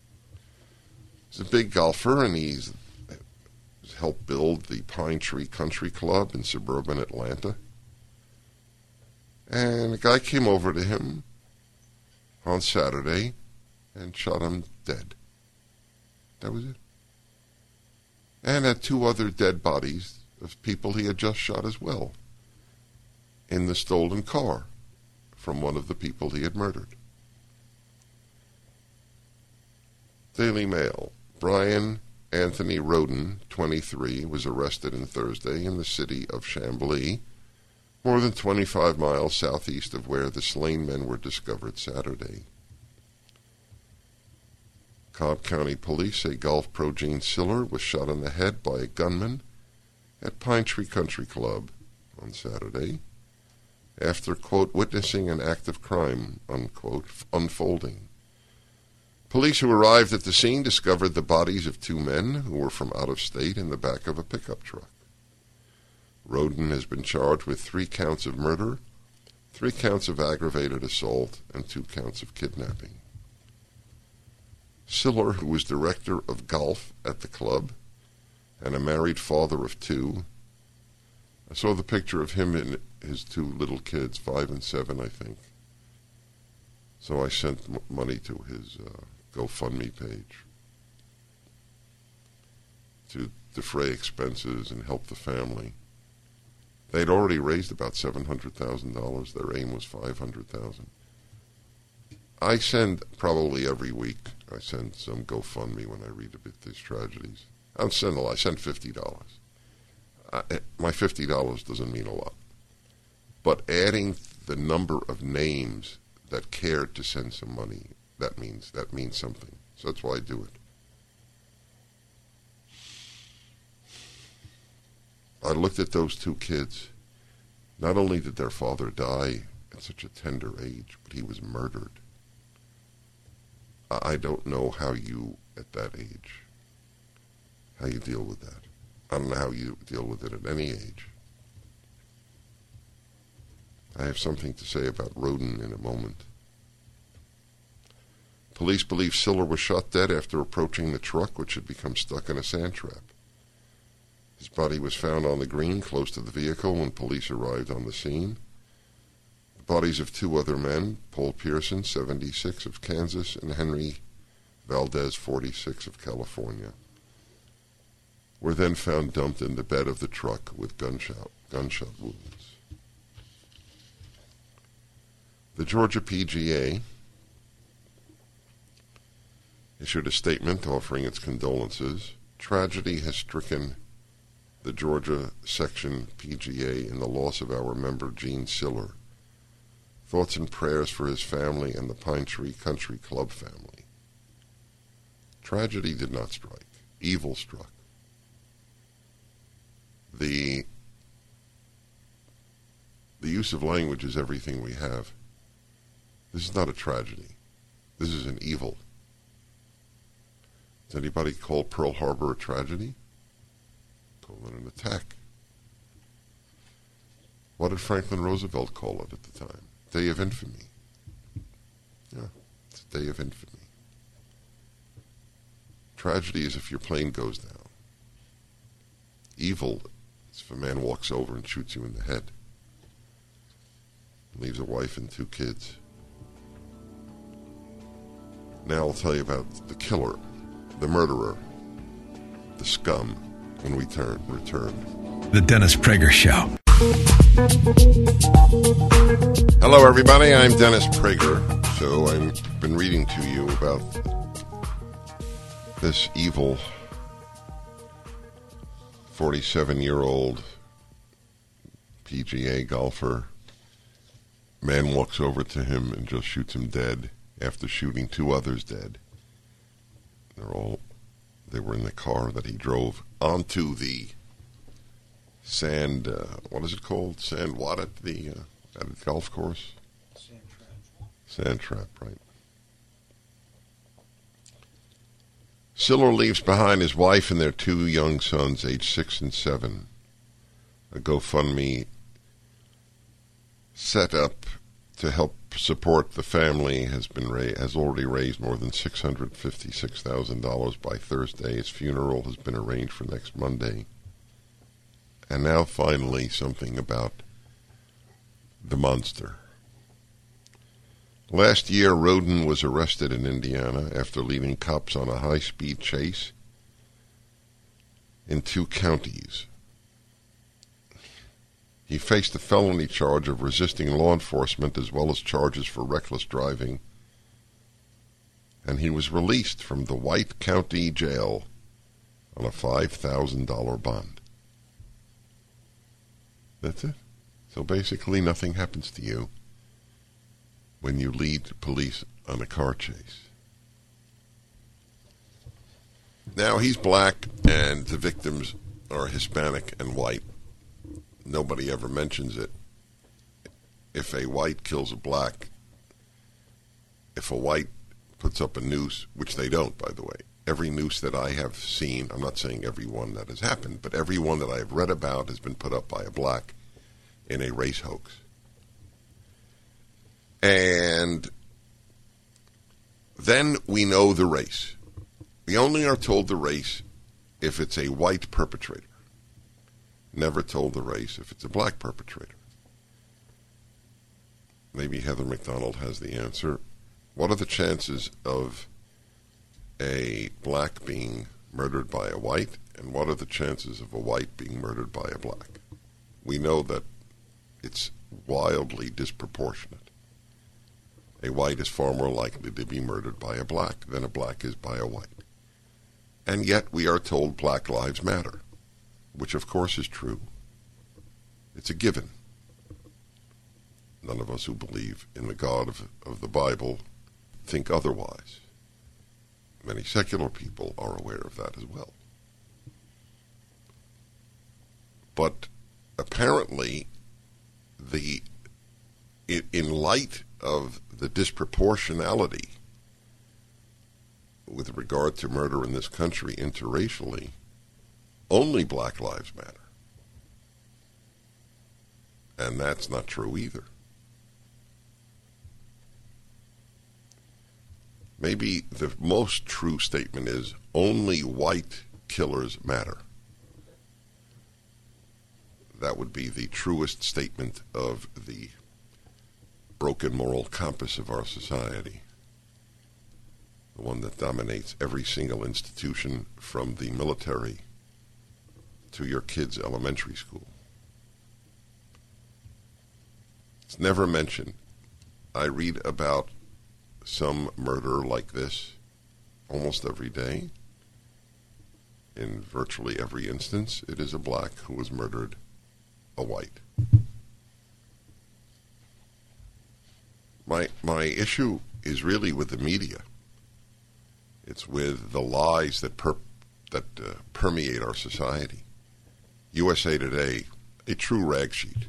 Speaker 3: big golfer, and he's helped build the Pine Tree Country Club in suburban Atlanta. And a guy came over to him on Saturday and shot him dead. That was it. And had two other dead bodies of people he had just shot as well in the stolen car from one of the people he had murdered. Daily Mail. Brian Anthony Roden, 23, was arrested on Thursday in the city of Chambly, more than 25 miles southeast of where the slain men were discovered Saturday. Cobb County Police say golf pro Gene Siller was shot in the head by a gunman at Pine Tree Country Club on Saturday after, quote, witnessing an act of crime, unquote, unfolding. Police who arrived at the scene discovered the bodies of two men who were from out of state in the back of a pickup truck. Roden has been charged with 3 counts of murder, 3 counts of aggravated assault, and 2 counts of kidnapping. Siller, who was director of golf at the club and a married father of 2, I saw the picture of him and his 2 little kids, 5 and 7, I think. So I sent money to his GoFundMe page to defray expenses and help the family. They'd already raised about $700,000. Their aim was $500,000. I send probably every week. I send some GoFundMe when I read about these tragedies. I don't send a lot. I send $50. My $50 doesn't mean a lot. But adding the number of names that cared to send some money, that means something. So that's why I do it. I looked at those 2 kids. Not only did their father die at such a tender age, but he was murdered. I don't know how you, at that age, how you deal with that. I don't know how you deal with it at any age. I have something to say about Roden in a moment. Police believe Siller was shot dead after approaching the truck, which had become stuck in a sand trap. His body was found on the green close to the vehicle when police arrived on the scene. The bodies of 2 other men, Paul Pearson, 76, of Kansas, and Henry Valdez, 46, of California, were then found dumped in the bed of the truck with gunshot wounds. The Georgia PGA issued a statement offering its condolences. Tragedy has stricken the Georgia Section PGA in the loss of our member Gene Siller. Thoughts and prayers for his family and the Pine Tree Country Club family. Tragedy did not strike. Evil struck. The use of language is everything we have. This is not a tragedy. This is an evil. Does anybody call Pearl Harbor a tragedy? Call it an attack. What did Franklin Roosevelt call it at the time? Day of infamy. Yeah, it's a day of infamy. Tragedy is if your plane goes down. Evil is if a man walks over and shoots you in the head. Leaves a wife and 2 kids. Now I'll tell you about the killer, the murderer, the scum, when we return.
Speaker 2: The Dennis Prager Show.
Speaker 3: Hello, everybody. I'm Dennis Prager. So I've been reading to you about this evil 47-year-old PGA golfer. Man walks over to him and just shoots him dead after shooting 2 others dead. They were in the car that he drove onto the sand, what is it called? Sand what at the golf course? Sand trap. Sand trap, right. Siller leaves behind his wife and their 2 young sons, aged 6 and 7. A GoFundMe set up to help support the family has already raised more than $656,000 by Thursday. His funeral has been arranged for next Monday. And now finally something about the monster. Last year, Roden was arrested in Indiana after leading cops on a high-speed chase in 2 counties. He faced a felony charge of resisting law enforcement as well as charges for reckless driving, and he was released from the White County Jail on a $5,000 bond. That's it. So basically nothing happens to you when you lead police on a car chase. Now, he's black and the victims are Hispanic and white. Nobody ever mentions it. If a white kills a black, if a white puts up a noose, which they don't, by the way, every noose that I have seen, I'm not saying every one that has happened, but every one that I have read about has been put up by a black in a race hoax. And then we know the race. We only are told the race if it's a white perpetrator. Never told the race if it's a black perpetrator. Maybe Heather McDonald has the answer. What are the chances of a black being murdered by a white, and what are the chances of a white being murdered by a black? We know that it's wildly disproportionate. A white is far more likely to be murdered by a black than a black is by a white. And yet we are told Black Lives Matter, which of course is true. It's a given. None of us who believe in the God of the Bible think otherwise. Many secular people are aware of that as well. But apparently, in light of the disproportionality with regard to murder in this country interracially, only Black Lives Matter. And that's not true either. Maybe the most true statement is only white killers matter. That would be the truest statement of the broken moral compass of our society. The one that dominates every single institution from the military to your kids' elementary school. It's never mentioned. I read about some murder like this almost every day. In virtually every instance, it is a black who has murdered a white. My issue is really with the media. It's with the lies that permeate our society. USA Today, a true rag sheet,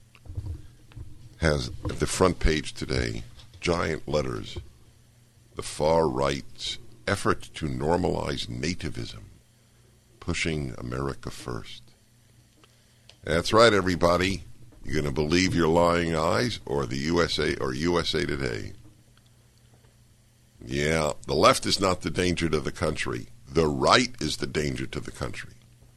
Speaker 3: has at the front page today, giant letters, the far right's effort to normalize nativism, pushing America first. That's right, everybody. You going to believe your lying eyes or the USA or USA Today? Yeah, the left is not the danger to the country. The right is the danger to the country.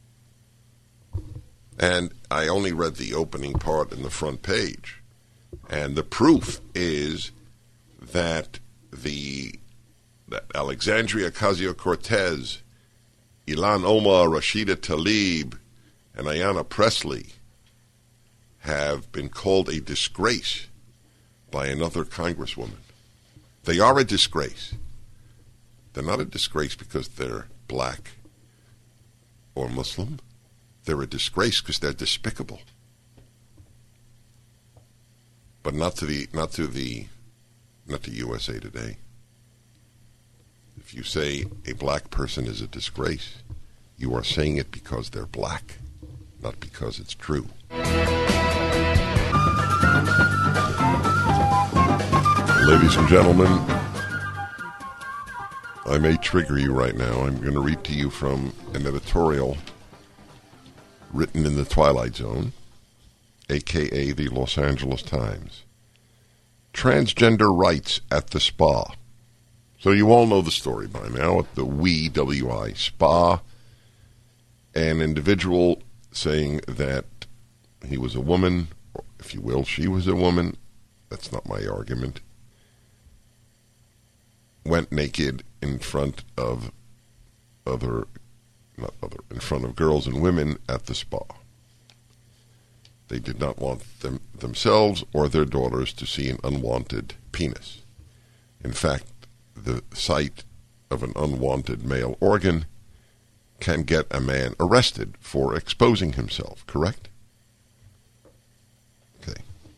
Speaker 3: And I only read the opening part in the front page. And the proof is that that Alexandria Ocasio-Cortez, Ilhan Omar, Rashida Tlaib, and Ayanna Pressley have been called a disgrace by another congresswoman. They are a disgrace. They're not a disgrace because they're black or Muslim. They're a disgrace because they're despicable. But not to USA Today. If you say a black person is a disgrace, you are saying it because they're black, not because it's true. Ladies and gentlemen, I may trigger you right now. I'm going to read to you from an editorial written in the Twilight Zone. a.k.a. the Los Angeles Times. Transgender rights at the spa. So you all know the story by now at the W-I, spa. An individual saying that he was a woman, or if you will, she was a woman. That's not my argument. Went naked in front of in front of girls and women at the spa. They did not want themselves or their daughters to see an unwanted penis. In fact, the sight of an unwanted male organ can get a man arrested for exposing himself, correct? Okay.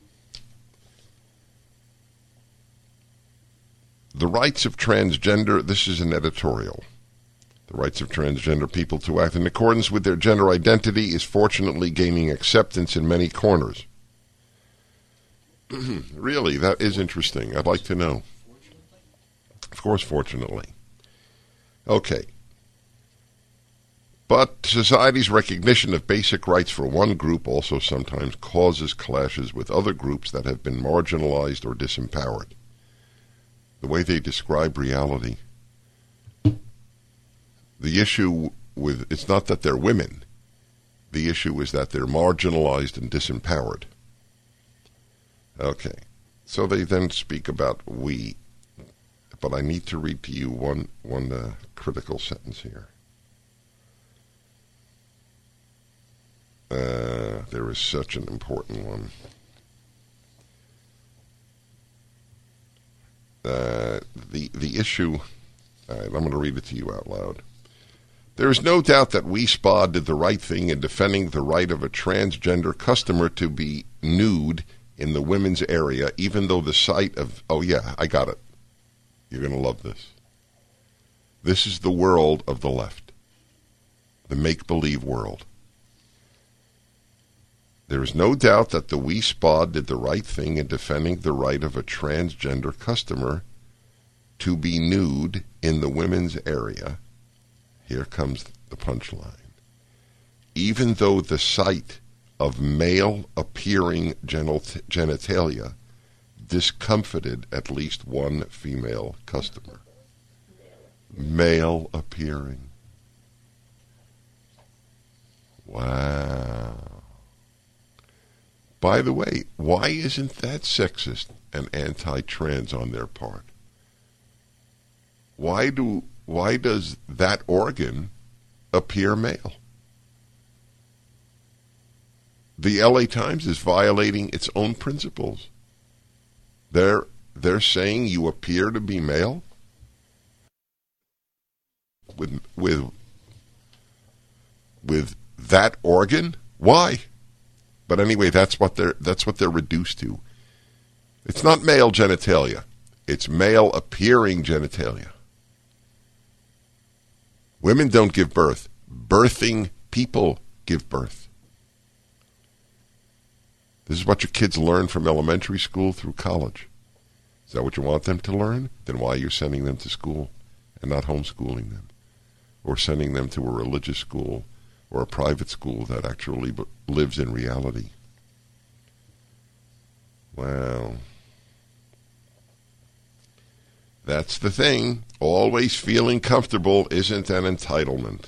Speaker 3: The rights of transgender, this is an editorial. The rights of transgender people to act in accordance with their gender identity is fortunately gaining acceptance in many corners. Really, that is interesting. I'd like to know. Of course, fortunately. Okay. But society's recognition of basic rights for one group also sometimes causes clashes with other groups that have been marginalized or disempowered. The way they describe reality. The issue with, it's not that they're women. The issue is that they're marginalized and disempowered. Okay. So they then speak about we. But I need to read to you one critical sentence here. There is such an important one. The issue, all right, I'm going to read it to you out loud. There is no doubt that WeSpa did the right thing in defending the right of a transgender customer to be nude in the women's area, even though the sight of, oh yeah, I got it. You're going to love this. This is the world of the left. The make-believe world. There is no doubt that the WeSpa did the right thing in defending the right of a transgender customer to be nude in the women's area. Here comes the punchline. Even though the sight of male-appearing genitalia discomfited at least one female customer. Male-appearing. Wow. By the way, why isn't that sexist and anti-trans on their part? Why does that organ appear male? The LA Times is violating its own principles. They're saying you appear to be male with that organ. Why? But anyway, that's what they're reduced to. It's not male genitalia; it's male appearing genitalia. Women don't give birth. Birthing people give birth. This is what your kids learn from elementary school through college. Is that what you want them to learn? Then why are you sending them to school and not homeschooling them? Or sending them to a religious school or a private school that actually lives in reality? Well, that's the thing. Always feeling comfortable isn't an entitlement.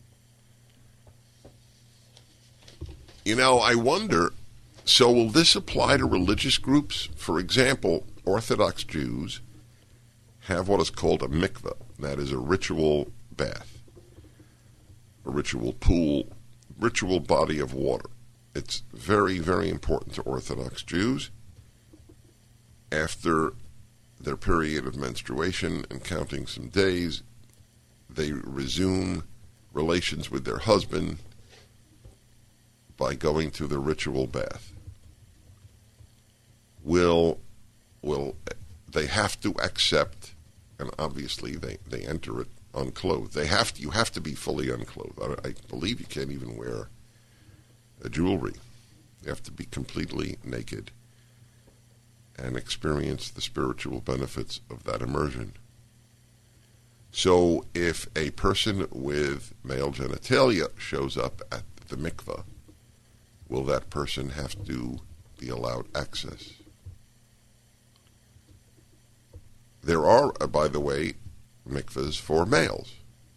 Speaker 3: You know, I wonder, so will this apply to religious groups? For example, Orthodox Jews have what is called a mikveh. That is a ritual bath, a ritual pool, ritual body of water. It's very, very important to Orthodox Jews. After their period of menstruation and counting some days, they resume relations with their husband by going to the ritual bath. Will they have to accept, and obviously they enter it unclothed. You have to be fully unclothed. I believe you can't even wear a jewelry. You have to be completely naked and experience the spiritual benefits of that immersion. So if a person with male genitalia shows up at the mikveh, will that person have to be allowed access? There are, by the way, mikvahs for males.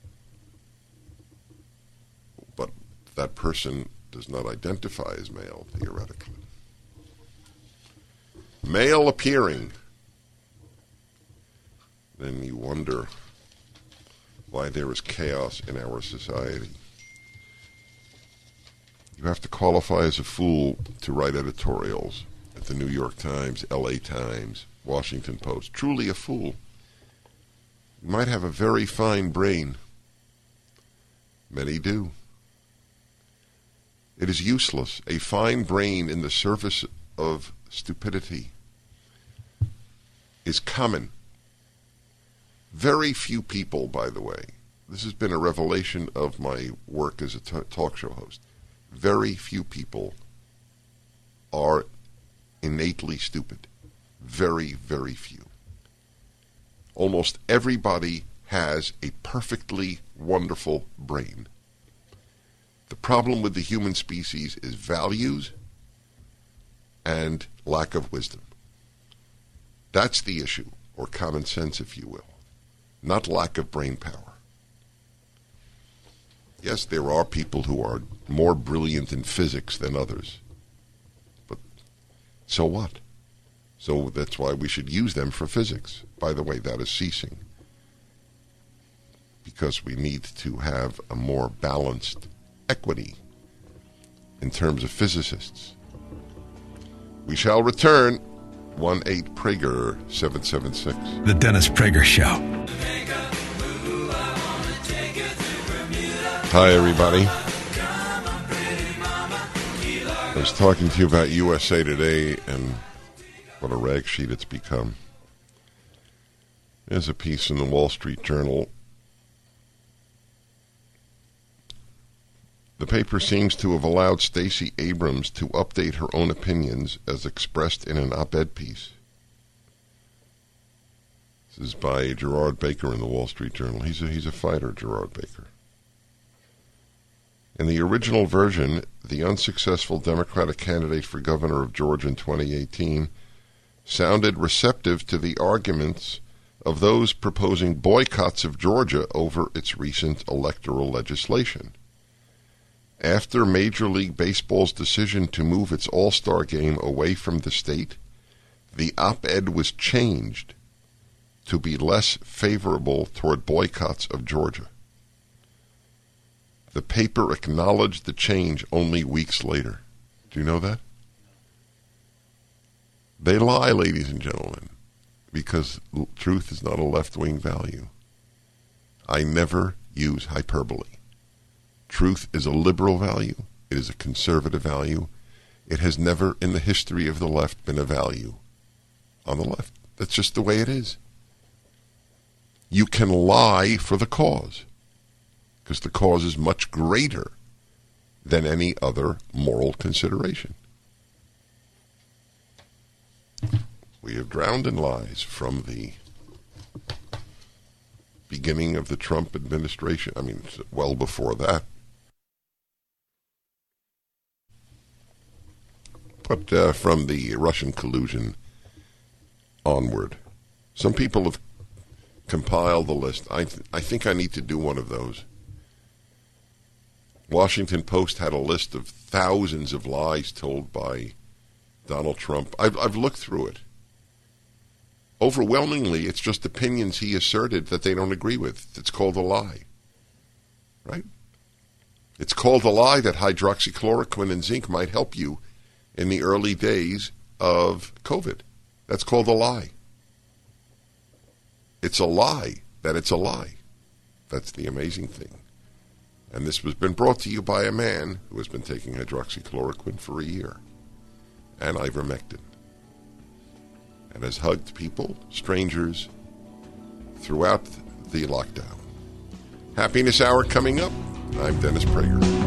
Speaker 3: But that person does not identify as male, theoretically. Male appearing. Then you wonder why there is chaos in our society. You have to qualify as a fool to write editorials at the New York Times, LA Times, Washington Post. Truly a fool. You might have a very fine brain. Many do. It is useless. A fine brain in the service of stupidity is common. Very few people, by the way, this has been a revelation of my work as a talk show host. Very few people are innately stupid. Very, very few. Almost everybody has a perfectly wonderful brain. The problem with the human species is values and lack of wisdom. That's the issue, or common sense, if you will, not lack of brain power. Yes, there are people who are more brilliant in physics than others, but so what? So that's why we should use them for physics. By the way, that is ceasing, because we need to have a more balanced equity in terms of physicists. We shall return. 1-8-PRAGER-776.
Speaker 2: The Dennis Prager Show.
Speaker 3: Hi, everybody. I was talking to you about USA Today and what a rag sheet it's become. There's a piece in the Wall Street Journal. The paper seems to have allowed Stacey Abrams to update her own opinions as expressed in an op-ed piece. This is by Gerard Baker in the Wall Street Journal. He's a fighter, Gerard Baker. In the original version, the unsuccessful Democratic candidate for governor of Georgia in 2018 sounded receptive to the arguments of those proposing boycotts of Georgia over its recent electoral legislation. After Major League Baseball's decision to move its All-Star game away from the state, the op-ed was changed to be less favorable toward boycotts of Georgia. The paper acknowledged the change only weeks later. Do you know that? They lie, ladies and gentlemen, because truth is not a left-wing value. I never use hyperbole. Truth is a liberal value. It is a conservative value. It has never in the history of the left been a value on the left. That's just the way it is. You can lie for the cause, because the cause is much greater than any other moral consideration. We have drowned in lies from the beginning of the Trump administration. I mean, well before that. But from the Russian collusion onward, some people have compiled the list. I think I need to do one of those. Washington Post had a list of thousands of lies told by Donald Trump. I've looked through it. Overwhelmingly, it's just opinions he asserted that they don't agree with. It's called a lie. Right? It's called a lie that hydroxychloroquine and zinc might help you in the early days of COVID. That's called a lie. It's a lie that it's a lie. That's the amazing thing. And this has been brought to you by a man who has been taking hydroxychloroquine for a year and ivermectin, and has hugged people, strangers, throughout the lockdown. Happiness Hour coming up. I'm Dennis Prager.